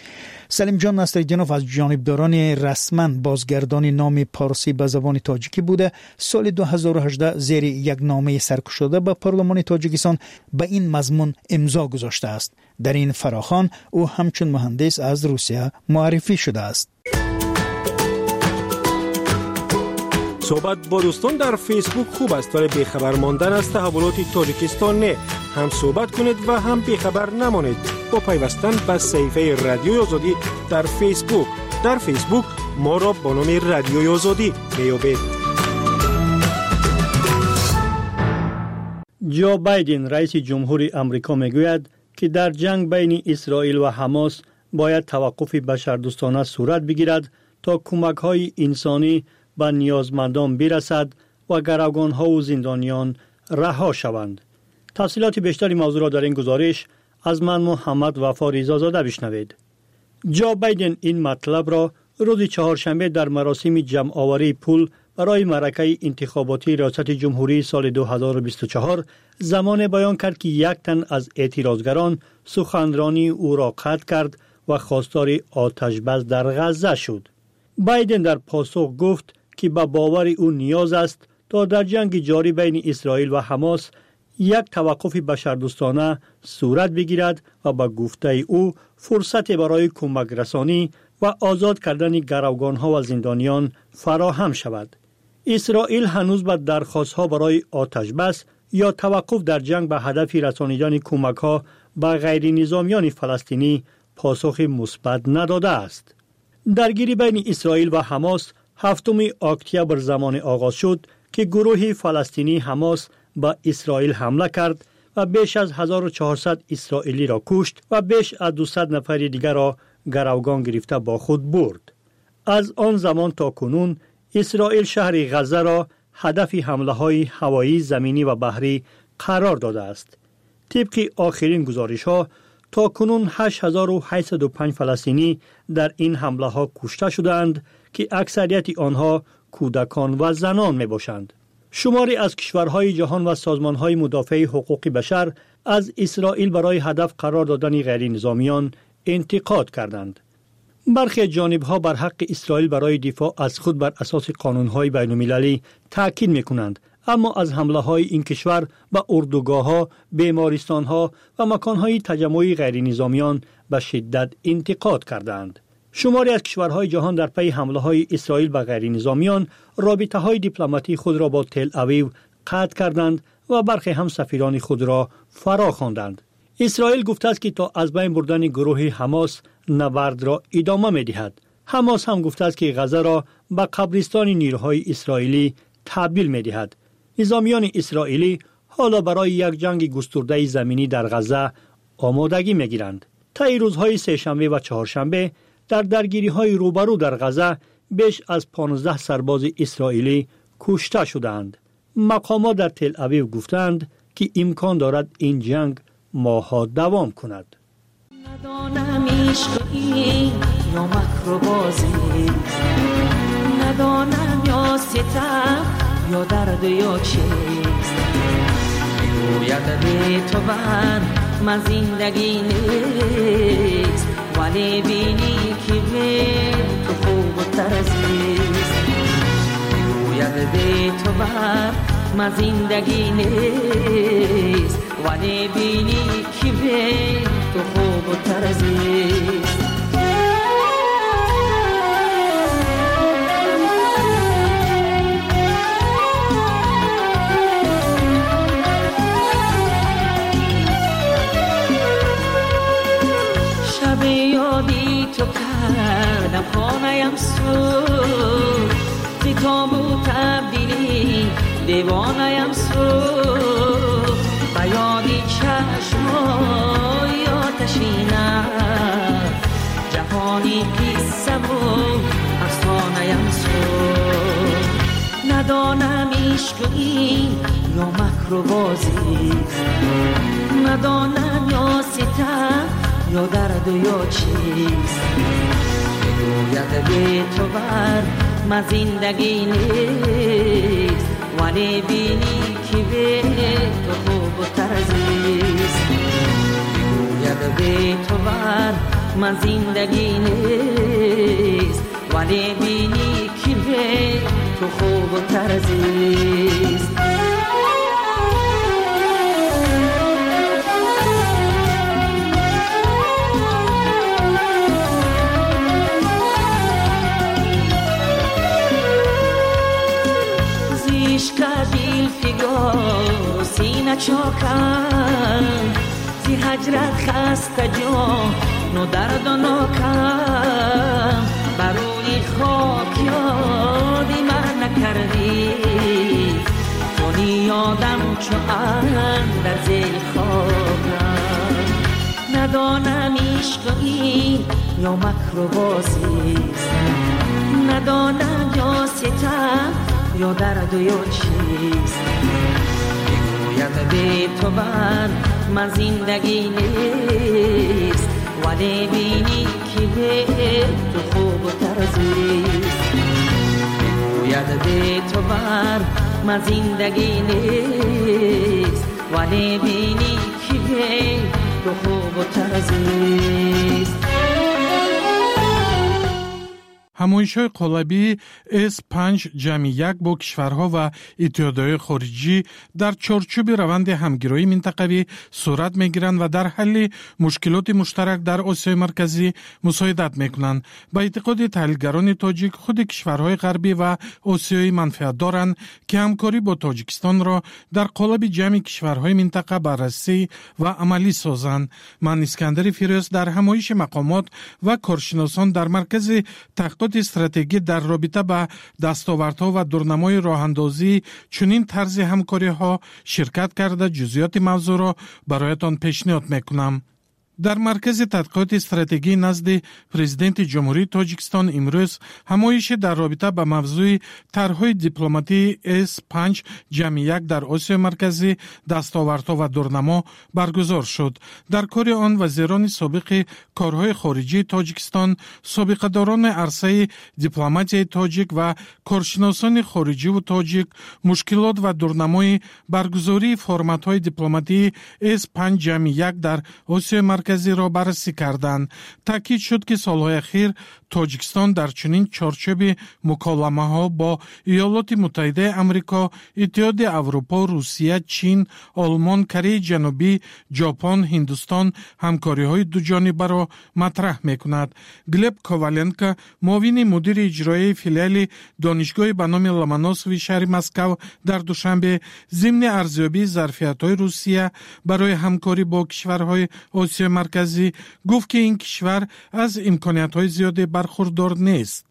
سلیم جان نصرالدینوف از جانبداران رسما بازگردان نام پارسی به زبان تاجیکی بوده. سال 2018 زیر یک نامه سرکشاده به پارلمان تاجیکستان به این مضمون امضا گذاشته است. در این فراخوان او همچون مهندس از روسیه معرفی شده است. صحبت با دوستان در فیسبوک خوب است، ولی بیخبر ماندن از تحولات تاجیکستان نه. هم صحبت کنید و هم بیخبر نمانید با پیوستن به صفحه رادیوی آزادی در فیسبوک. در فیسبوک ما را با نام رادیوی آزادی میابید. جو بایدن رئیس جمهور آمریکا میگوید که در جنگ بین اسرائیل و حماس باید توقف بشردوستانه صورت بگیرد تا کمک‌های انسانی به نیازمندان برسد و گروگان‌ها و زندانیان رها شوند. تفصیلات بیشتری موضوع را در این گزارش از من محمد وفا ریزازاده بشنوید. جو بایدن این مطلب را روز چهارشنبه در مراسم جمع آوری پول برای معرکه انتخاباتی ریاست جمهوری سال 2024 زمان بیان کرد که یک تن از اعتراضگران سخنرانی او را قطع کرد و خواستار آتش بس در غزه شد. بایدن در پاسخ گفت که به باور او نیاز است تا در جنگ جاری بین اسرائیل و حماس یک توقف بشردوستانه صورت بگیرد و به گفته او فرصت برای کمک رسانی و آزاد کردن گروگانها و زندانیان فراهم شود. اسرائیل هنوز به درخواست‌ها برای آتش بس یا توقف در جنگ به هدف رسانیدن کمک‌ها به غیر نظامیان فلسطینی پاسخ مثبت نداده است. درگیری بین اسرائیل و حماس 7 اکتبر زمان آغاز شد که گروه فلسطینی حماس به اسرائیل حمله کرد و بیش از 1400 اسرائیلی را کشت و بیش از 200 نفر دیگر را گروگان گرفته با خود برد. از آن زمان تا کنون اسرائیل شهر غزه را هدف حمله‌های هوایی، زمینی و بحری قرار داده است. طبق آخرین گزارش‌ها تا کنون 8805 فلسطینی در این حمله‌ها کشته شدند که اکثریت آنها کودکان و زنان میباشند. شماری از کشورهای جهان و سازمانهای مدافع حقوق بشر از اسرائیل برای هدف قرار دادن غیر نظامیان انتقاد کردند. برخی جانبها بر حق اسرائیل برای دفاع از خود بر اساس قانونهای بین المللی تاکید میکنند، اما از حمله‌های این کشور به اردوگاه‌ها، بیمارستان‌ها و مکان‌های تجمع غیر نظامیان به شدت انتقاد کردند. شماری از کشورهای جهان در پی حمله‌های اسرائیل به غیر نظامیان رابطه‌های دیپلماتی خود را با تل اویو قطع کردند و برخی هم سفیران خود را فرا خواندند. اسرائیل گفته است که تا از بین بردن گروه حماس نبرد را ادامه می‌دهد. حماس هم گفته است که غزه را به قبرستان نیروهای اسرائیلی تبدیل می‌دهد. نظامیان اسرائیلی حالا برای یک جنگ گسترده زمینی در غزه آمادگی می‌گیرند. طی روزهای سه‌شنبه و چهارشنبه در درگیری‌های روبرو در غزه بیش از 15 سرباز اسرائیلی کشته شدند. مقامات در تل اویو گفتند که امکان دارد این جنگ ماه‌ها دوام کند. ندانم عشقی یا مکر و بازی، ندانم یا ستم یا درد یا چیست، میگوید به تو من زندگی نیست، ولی بینی که به تو خوب و ترزیست، میگوید به تو من زندگی نیست، ولی بینی که به تو خوب و ترزیست. شب یادی تو کردم خانه‌ام سود، زی تابو تبدیلی دیوانه‌ام سود، به یادی چشمای آتشینم، جهانی قصم و افسانه‌ام سود. ندانم عشقی یا مکر و بازیست، ندانم یا ستم یا درد یا چیست، میگوید به تو من زندگی نیست، ولی بینی که به تو خوب و ترزیست، میگوید به تو من زندگی نیست، ولی بینی که به تو خوب و ترزیست. سینه چاکم زی هجرت خسته جان و درد و ناکم، بروی خاک یادی من نکردی، کنی یادم چو در زیر خاکم. ندانم عشقی یا مکر و بازیست، ندانم یا ستم یا درد و یا چیست، میگوید به تو من زندگی نیست، ولی بینی که تو خوب و ترزیست یاد به تو بر من زندگی نیست ولی بینی که تو خوب و ترزیست ҳамоишҳои қолабии S5 ҷамъи як бо кишварҳо ва иттиҳодиёҳои хориҷӣ дар чорчӯби раванди ҳамгироии минтақавӣ сурат мегиранд ва дар ҳалли мушкилоти муштарак дар Осиёи марказӣ мусоидат мекунанд. Ба эътиқоди таҳлилгарони тоҷик, худи кишварҳои ғарбӣ ва осиёӣ манфиат доранд, ки ҳамкорӣ бо Тоҷикистонро дар қолаби ҷамъи кишварҳои минтақа баррасӣ ва амалӣ созанд. Ман Искандари Фирёз дар ҳамоиши мақомот ва коршиносон дар маркази таҳқиқоти стратегӣ дар робита ба дастовардҳо ва дурнамои роҳандозии чунин тарзи ҳамкориҳо ширкат карда ҷузъиёти мавзӯъро бароятон пешниҳод мекунам. дар маркази тадқиқоти стратегӣ назди президенти ҷумҳурии Тоҷикистон имрӯз ҳамоиши дар робита ба мавзӯи тарҳҳои дипломатии S5 ҷамъи як дар Осиёи марказӣ дастовардҳо ва дурнамо баргузор шуд. дар кори он вазирони собиқи корҳои хориҷии Тоҷикистон, собиқадорони арсаи дипломатияи тоҷик ва коршиносони хориҷиву тоҷик мушкилот ва дурнамои баргузории форматҳои дипломатии S5 ҷамъи як дар Осиёи марказиро баррасӣ карданд. таъкид шуд, ки солҳои ахир Тоҷикистон дар чунин чорчӯби муколамаҳо бо Иёлоти Муттаҳидаи Амрико, Иттиҳоди Аврупо, Русия, Чин, Олмон, Кореяи Ҷанубӣ, Ҷопон, Ҳиндустон ҳамкориҳои дуҷонибаро матраҳ мекунад. Глеб Коваленко, муовини мудири иҷроии филиали донишгоҳи ба номи Ломоносови шаҳри Москав дар душанбе зимни арзёбии зарфиятҳои Русия барои ҳамкорӣ бо кишварҳои Осиёи марказӣ гуфт, ки ин кишвар аз имкониятҳои зиёде бархурдор нест.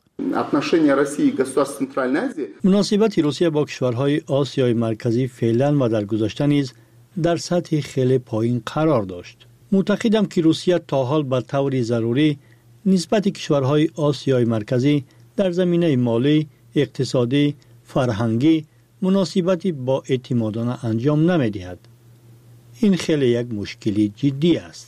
муносибати Русия бо кишварҳои Осиёи марказӣ феълан ва дар гузашта низ дар сатҳи хеле поин қарор дошт. муътақидам, ки Русия то ҳол ба таври зарурӣ нисбати кишварҳои Осиёи марказӣ дар заминаи молӣ, иқтисодӣ, фарҳангӣ муносибати боэътимодона анҷом намедиҳад. ин хеле як мушкили ҷиддӣ аст.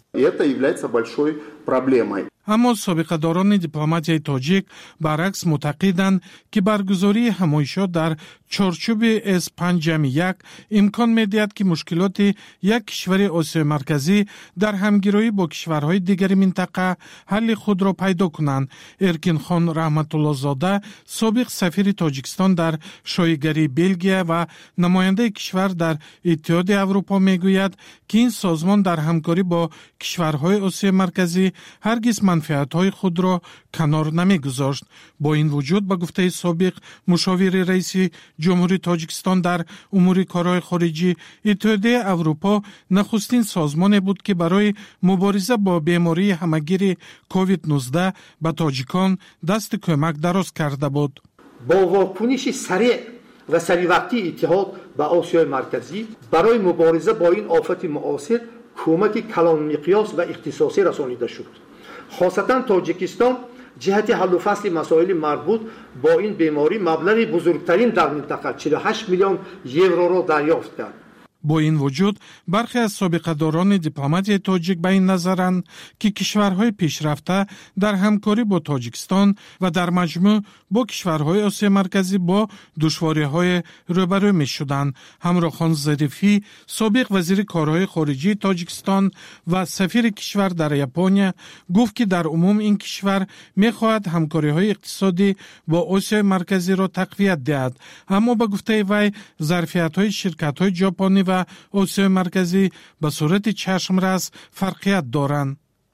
аммо собиқадорони дипломатияи тоҷик баръакс муътақиданд, ки баргузории ҳамоишҳо дар чорчӯби S5 ҷамъи як имкон медиҳад, ки мушкилоти як кишвари Осиёи марказӣ дар ҳамгироӣ бо кишварҳои дигари минтақа ҳалли худро пайдо кунанд. Эркинхон Раҳматуллозода, собиқ сафири Тоҷикистон дар шоигарии Белгия ва намояндаи кишвар дар Иттиҳоди Аврупо мегӯяд, ки ин созмон дар ҳамкорӣ бо кишварҳои Осиёи марказӣ ҳаргиз манфиатҳои худро канор намегузошт. бо ин вуҷуд, ба гуфтаи собиқ мушовири раиси ҷумҳурии Тоҷикистон дар умури корҳои хориҷӣ, Иттиҳодияи Аврупо нахустин созмоне буд, ки барои мубориза бо бемории ҳамагири COVID-19 ба тоҷикон дасти кӯмак дароз карда буд. бо вокуниши сареъ ва саривақтии иттиҳод ба Осиёи марказӣ барои мубориза бо ин офати муосир кӯмаки калонмиқёс ва ихтисосӣ расонида шуд. хосатан Тоҷикистон ҷиҳати ҳаллу фасли масоили марбут бо ин беморӣ маблағи бузургтарин дар минтақа 48 миллион евроро дарёфт кард. бо ин вуҷуд бархе аз собиқадорони дипломатияи тоҷик ба ин назаранд, ки кишварҳои пешрафта дар ҳамкорӣ бо Тоҷикистон ва дар маҷмӯъ бо кишварҳои Осиёи марказӣ бо душвориҳое рӯбарӯ мешуданд. Ҳамрохон Зарифӣ, собиқ вазири корҳои хориҷии Тоҷикистон ва сафири кишвар дар Япония, гуфт, ки дар умум ин кишвар мехоҳад ҳамкориҳои иқтисодӣ бо Осиёи марказиро тақвият диҳад. аммо ба гуфтаи вай, зарфиятҳои ширкатҳои ҷопонӣ ва Осиёи марказӣ ба сурати чашмрас фарқият доранд.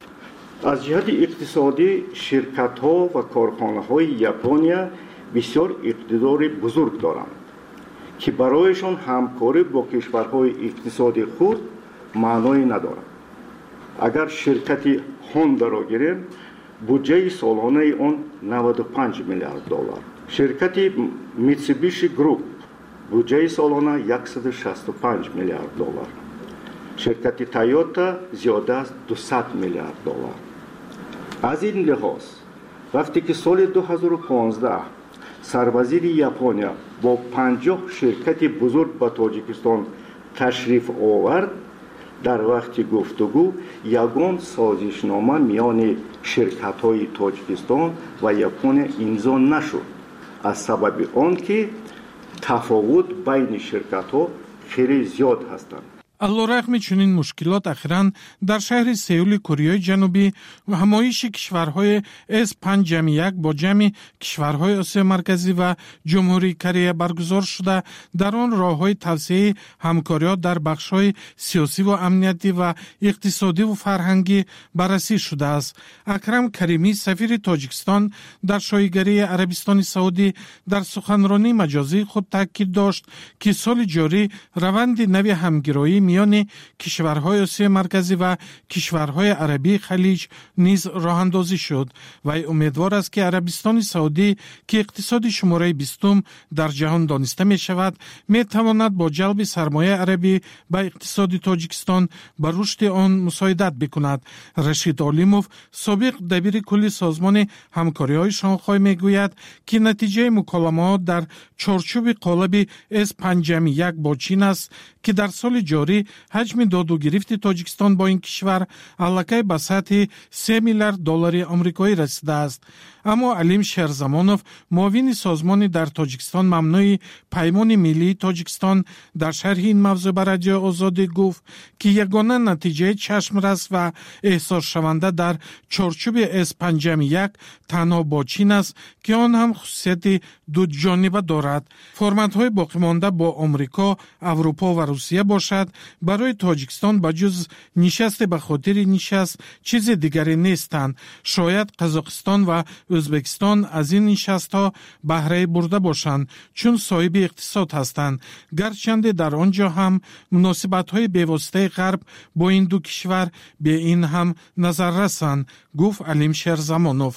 аз ҷиҳати иқтисодӣ ширкатҳо ва корхонаҳои Япония бисёр иқтидори бузург доранд, ки барояшон ҳамкорӣ бо кишварҳои иқтисоди хурд маъное надорад. агар ширкати Honda-ро гирем, буҷаи солонаи он $95 миллиард, ширкати Mitsubishi Group буҷаи солона $165 миллиард, ширкати Toyota зиёда аз $200 миллиард. аз ин лиҳоз, вақте ки соли 2015 сарвазири Япония бо 50 ширкати бузург ба Тоҷикистон ташриф овард, дар вақти гуфтугӯ ягон созишнома миёни ширкатҳои Тоҷикистон ва Япония имзо нашуд, аз сабаби он ки тафовут байни ширкатҳо хеле зиёд ҳастанд. аллорағми чунин мушкилот ахиран дар шаҳри Сеули Кореяи Ҷанубӣ ҳамоиши кишварҳои S5+1 бо ҷамъи кишварҳои Осиёи Марказӣ ва Ҷумҳурии Корея баргузор шуда, дар он роҳҳои тавсеяи ҳамкориҳо дар бахшҳои сиёсиву амниятӣ ва иқтисодиву фарҳангӣ баррасӣ шудааст. Акрам Каримӣ, сафири Тоҷикистон дар шоҳигарии Арабистони Саудӣ, дар суханронии маҷозии худ таъкид дошт, ки соли ҷорӣ раванди нави ҳамгироӣ миёни кишварҳои Осиёи Марказӣ ва кишварҳои Арабии Халиҷ низ роҳандозӣ шуд. Вай умедвор аст, ки Арабистони Саудӣ, ки иқтисоди шумораи 20-ум дар ҷаҳон дониста мешавад, метавонад бо ҷалби сармояи арабӣ ба иқтисоди Тоҷикистон ба рушди он мусоидат бикунад. Рашид Олимов, собиқ дабири кулли созмони ҳамкориҳои Шонхой, мегӯяд, ки натиҷаи муколамаот дар чорчӯби қолаби S5+1 бо Чин аст, ки дар соли ҷорӣ ҳаҷми доду гирифти Тоҷикистон бо ин кишвар аллакай ба сатҳи $3 миллиард омрикоӣ расидааст. Аммо Алим Шерзамонов, муовини созмони дар Тоҷикистон мамнӯи Паймони Миллии Тоҷикистон, дар шарҳи ин мавзӯъ ба Радиои Озодӣ гуфт, ки ягона натиҷаи чашмрас ва эҳсосшаванда дар чорчӯби S5+1 танҳо бо Чин аст, ки он ҳам хусусияти дуҷониба дорад. Форматҳои боқимонда бо Омрико, Аврупо ва Русия бошад, барои Тоҷикистон ба ҷуз нишасте ба хотири нишаст чизи дигаре нестанд. Шояд Қазоқистон ва Ӯзбекистон аз ин нишастҳо баҳраи бурда бошанд, чун соҳиби иқтисод ҳастанд, гарчанде дар он ҷо ҳам муносибатҳои бевоситаи ғарб бо ин ду кишвар бе ин ҳам назаррасанд, гуфт Алим Шерзамонов.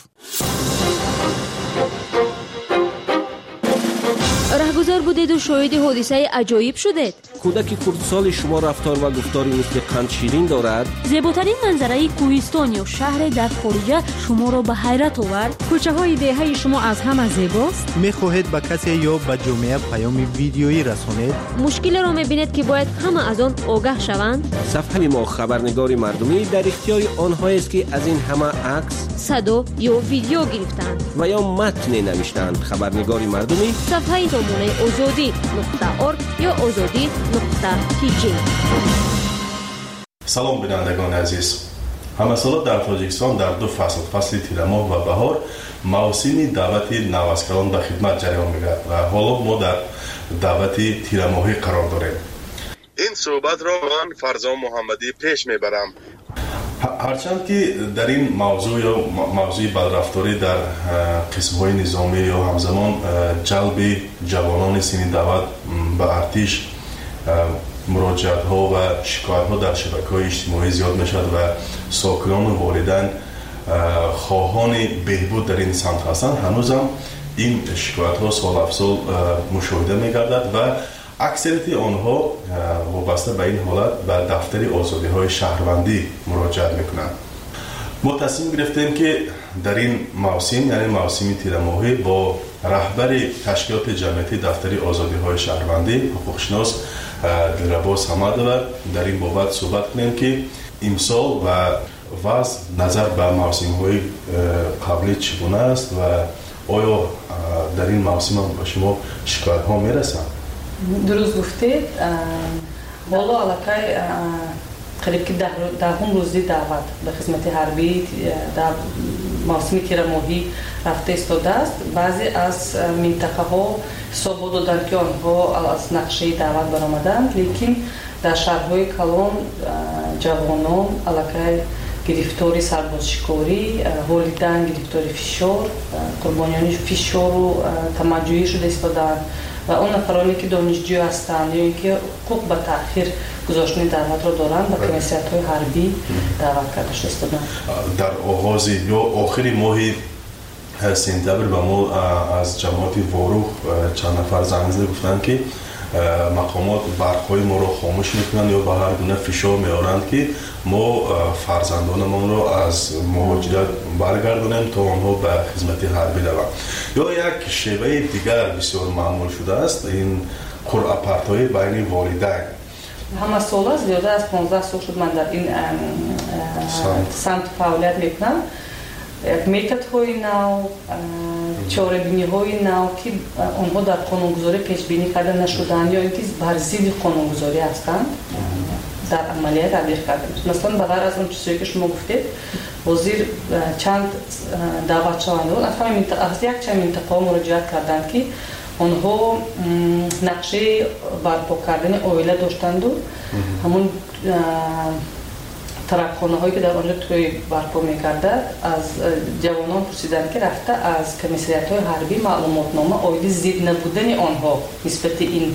раҳгузор будеду шоҳиди ҳодисаи аҷоиб шудед? кӯдаки курдсоли шумо рафтор ва гуфтори мисли қандширин дорад? зеботарин манзараи кӯҳистон ё шаҳре дар хориҷа шуморо ба ҳайрат овард? кӯчаҳои деҳаи шумо аз ҳама зебост? мехоҳед ба касе ё ба ҷомеа паёми видеоӣ расонед? мушкилеро мебинед, ки бояд ҳама аз он огаҳ шаванд? сафҳаи мо хабарнигори мардумӣ дар ихтиёри онҳоест, ки аз ин ҳама акс, садо ё видео гирифтанд ва ё матне навиштанд. Хабарнигори мардумӣ сафҳаи номунаи озодӣ.орг ё озодӣ.tg. салом бинандагони азиз. ҳамасола дар Тоҷикистон дар ду фасл, фасли тирамоҳ ва баҳор, мавсими даъвати наваскалон ба хидмат ҷараён мегирад ва ҳоло мо дар даъвати тирамоҳӣ қарор дорем. ин суҳбатро ман Фарзон Муҳаммадӣ пеш мебарам. ҳарчанд ки дар ин мавзӯъ ё мавзӯи бадрафторӣ дар қисмҳои низомӣ ё ҳамзамон ҷалби ҷавонони синни даъват ба артиш муроҷиатҳо ва шикоятҳо дар шабакаҳои иҷтимоӣ зиёд мешавад ва сокинону волидайн хоҳони беҳбуд дар ин самт ҳастанд, ҳанӯзам ин шикоятҳо солафсол мушоҳида мегардад ва аксарияти онҳо вобаста ба ин ҳолат ба дафтари озодиҳои шаҳрвандӣ муроҷиат мекунанд. мо тасмим гирифтем, ки дар ин мавсим, яъне мавсими тирамоҳӣ, бо раҳбари ташкилоти ҷамъиятии дафтари озодиҳои шаҳрвандӣ, ҳуқуқшинос Дилрабо Самадова, дар ин бобат суҳбат кунем, ки имсол ва ваз назар ба мавсимҳои қаблӣ чӣ гуна аст ва оё дар ин мавсим ба шумо шикоятҳо мерасанд? дуруст гуфтед. ҳоло аллакай қариб ки даҳум рӯзи даъват ба хизмати ҳарбӣ дар мавсими тирамоҳӣ рафта истодааст. баъзе аз минтақаҳо ҳисобот доданд, ки онҳо аз нақшаи даъват баромаданд, лекин дар шаҳрҳои калон ҷавонон аллакай гирифтори сарбозшикорӣ, волидайн гирифтори фишор, қурбониёни фишору тамаҷҷӯҳӣ шуда истоданд ва он нафароне ки донишҷӯ ҳастанд ё ин ки ҳуқуқ ба таъхир гузоштани даъватро доранд ба комиссиятҳои ҳарбӣ даъват карда шуда истоданд. дар оғози ё охири моҳи сентябр ба мо аз ҷамоати ворух чанд нафар занг зада гуфтанд, ки мақомот барқҳои моро хомӯш мекунанд ё ба ҳар гуна фишор меоранд, ки мо фарзандонамонро аз муҳоҷират баргардонем то онҳо ба хизмати ҳарбӣ раванд. ё як шеваи дигар бисёр маъмул шудааст, ин қуръапартоӣ байни волидайн. ҳама сола зиёда аз 15 сол шуд ман дар ин самт фаъолият мекунам. як методҳои нав, чорабиниҳои нав ки онҳо дар қонунгузорӣ пешбинӣ карда нашуданд ё ин ки бар зидди қонунгузорӣ ҳастанд дар амалият татбиқ карда мешавад. Маслан ба ғайр аз он чизое ки шумо гуфтед, ҳозир чанд даъватшаванда аз якчанд минтақаҳо муроҷиат карданд ки онҳо нақшаи барпо кардани оила доштанду ҳамун тарабхонаҳое ки дар онҷо тӯй барпо мекардад аз ҷавонон пурсиданд ки рафта аз комиссариятҳои ҳарбӣ маълумотнома оиди зид набудани онҳо нисбати ин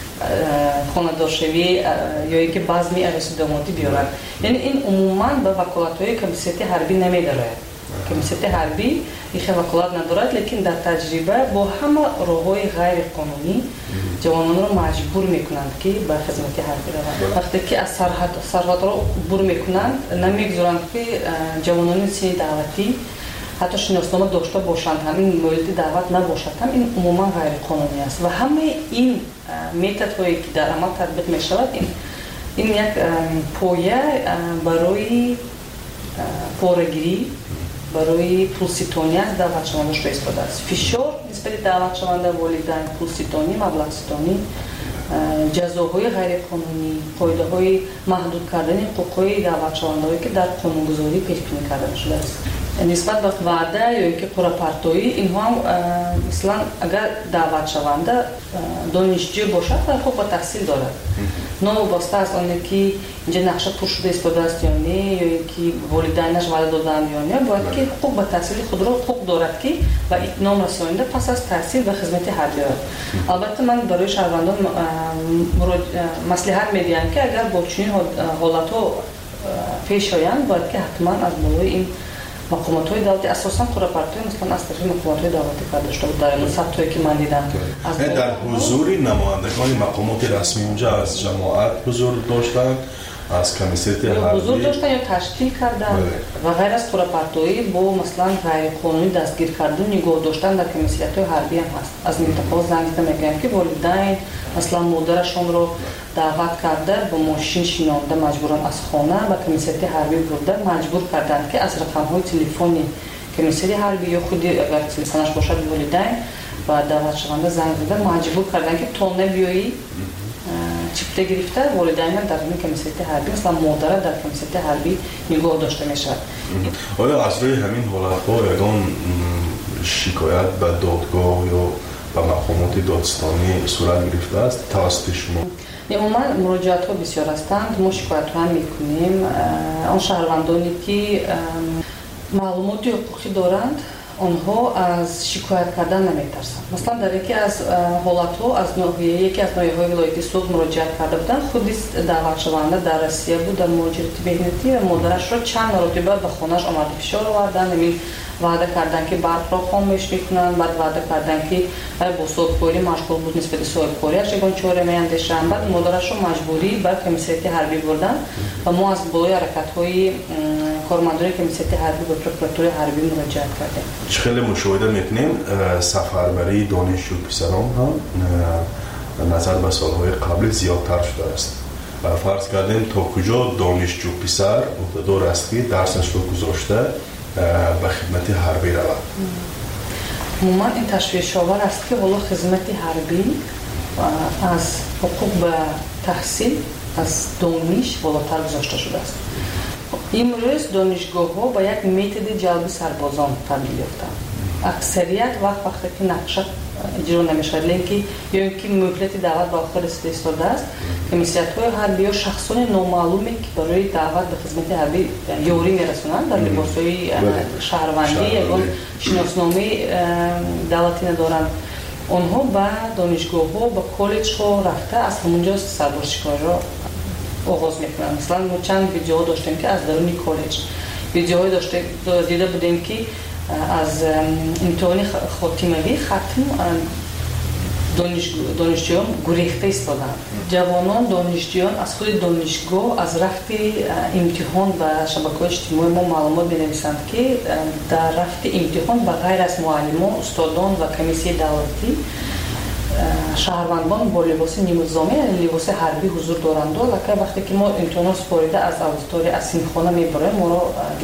хонадоршавӣ ё ин ки базми ароси домодӣ биёранд. яъне ин умуман ба ваколатҳои комиссарияти ҳарбӣ намедарояд. комиссарияти ҳарбӣ ихе ваколат надорад, лекин дар таҷриба бо ҳама роҳҳои ғайриқонунӣ ҷавононро маҷбур мекунанд ки ба хизмати ҳарбӣ раванд. вақте ки аз сарҳадро убур мекунанд, намегузоранд ки ҷавонони сини даъватӣ ҳатто шиноснома дошта бошанд, ҳамин мӯриди даъват набошад, ҳам ин умуман ғайриқонунӣ аст. ва ҳамаи ин методҳое ки дар амал татбиқ мешавад, ин як поя барои порагирӣ, барои пулситонӣ аз даъватшаванда шуда истодааст. фишор нисбати даъватшаванда, волидайн, пулситонӣ, маблағситонӣ, ҷазоҳои ғайриқонунӣ, қоидаҳои маҳдуд кардани ҳуқуқҳои даъватшавандаҳое ки дар қонунгузорӣ пешбинӣ карда шудааст. нисбат ба ваъда ё ин ки қуррапартоӣ, инҳо ҳам мислан агар даъватшаванда донишҷӯ бошад ва ҳуқуқ ба таҳсил дорад, новобаста аз оне ки инҷа нақша пур шуда истодааст ё не, ё ин ки волидайнаш ваъда доданд ё не, бояд ки ҳуқуқ ба таҳсили худро ҳуқуқ дорад ки ба итмом расонида пас аз таҳсил ба хизмати ҳарбӣ равад. албатта ман барои шаҳрвандон маслиҳат медиҳам ки агар бо чунин ҳолатҳо пеш оянд, бояд ки ҳатман аз болои ин мақомотҳои давлатӣ, асосан қуррапартҳои мислан аз тарафи мақомотҳои давлатӣ карда шуда буд дар ин сабтҳое ки ман дидам. дар ҳузури намояндагони мақомоти расмӣ онҷа аз ҷамоат ҳузур доштанд, аз комиссарияти ҳарбӣ ҳузур доштанд ё ташкил карданд ва ғайр аз қуррапартоӣ бо маслан ғайриқонунӣ дастгир кардан, нигоҳ доштан дар комиссариятҳои ҳарбӣ ҳам ҳаст. аз минтақаҳо занг зида мегӯянд ки волидайн маслан модарашонро даъват карда бо мошин шинонда маҷбуран аз хона ба комиссарияти ҳарбӣ бурда маҷбур карданд ки аз рақамҳои телефони комиссарияти ҳарбӣ ё худи агар телефонаш бошад волидайн ба даъватшаванда занг зида маҷбур карданд ки то набиёӣ чипта гирифта волидайна дар комиссарияти ҳарбӣ, маслан модара дар комиссарияти ҳарбӣ нигоҳ дошта мешавад. оё аз рӯи ҳамин ҳолатҳо ягон шикоят ба додгоҳ ё ба мақомоти додистонӣ сурат гирифтааст тавассути шумо? умуман муроҷиатҳо бисёр ҳастанд. мо шикоятҳо ҳам мекунем. он шаҳрвандоне ки маълумоти ҳуқуқӣ доранд, онҳо аз шикоят кардан наметарсанд. маслан дар яке аз ҳолатҳо аз яке аз ноҳияҳои вилояти суд муроҷиат карда буданд. худи даъватшаванда дар Россия буд, дар муҳоҷирати меҳнатӣ ва модарашро чанд маротиба ба хонааш омада фишор оварданд, ваъда карданд ки барқро хомӯш мекунанд, баъд ваъда карданд ки бо соҳибкорӣ машғул буд, нисбати соҳибкориаш ягон чора меандешанд. баъд модарашро маҷбурӣ ба комиссарияти ҳарбӣ бурданд ва мо аз болои ҳаракатҳои кормандони комиссарияти ҳарбӣ ба прокуратураи ҳарбӣ муроҷиат кардем. хеле мушоҳида мекунем сафарбарии донишҷӯ писарон ҳам назар ба солҳои қаблӣ зиёдтар шудааст. фарз кардем то куҷо донишҷӯ писар уҳдадор аст ки дарсашро гузошта ба хидмати ҳарбӣ равад. умуман ин ташвишовар аст ки ҳоло хизмати ҳарбӣ аз ҳуқуқ ба таҳсил, аз дониш болотар гузошта шудааст. имрӯз донишгоҳҳо ба як методи ҷалби сарбозон табдил ёфтанд. аксарият вақте ки нақша иҷро намешавад, лекин ё ин ки муҳлати даъват ба охир расида истодааст, комиссариятҳои ҳарбӣ ё шахсони номаълуме ки барои даъват ба хизмати ҳарбӣ ёрӣ мерасонанд дар либосҳои шаҳрвандӣ, ягон шиносномаи давлатӣ надоранд, онҳо ба донишгоҳҳо, ба коллеҷҳо рафта аз ҳамунҷо сарбозшикориро оғоз мекунанд. мислан мо чанд видеоҳо доштем ки аз даруни коллеҷ видеоҳое дида будем ки аз имтиҳони хотимавӣ хатм донишҷӯён гурехта истоданд. ҷавонон донишҷӯён аз худи донишгоҳ аз рафти имтиҳон ба шабакаҳои иҷтимоӣ мо маълумот менависанд ки дар рафти имтиҳон ба ғайр аз муаллимон, устодон ва комиссияи давлатӣ шаҳрвандон бо либоси нимузоми яъне либоси ҳарбӣ ҳузур доранд. Лака вақте ки мо имтиҳонро супорида аз аудитория аз синфхона мебарем, моро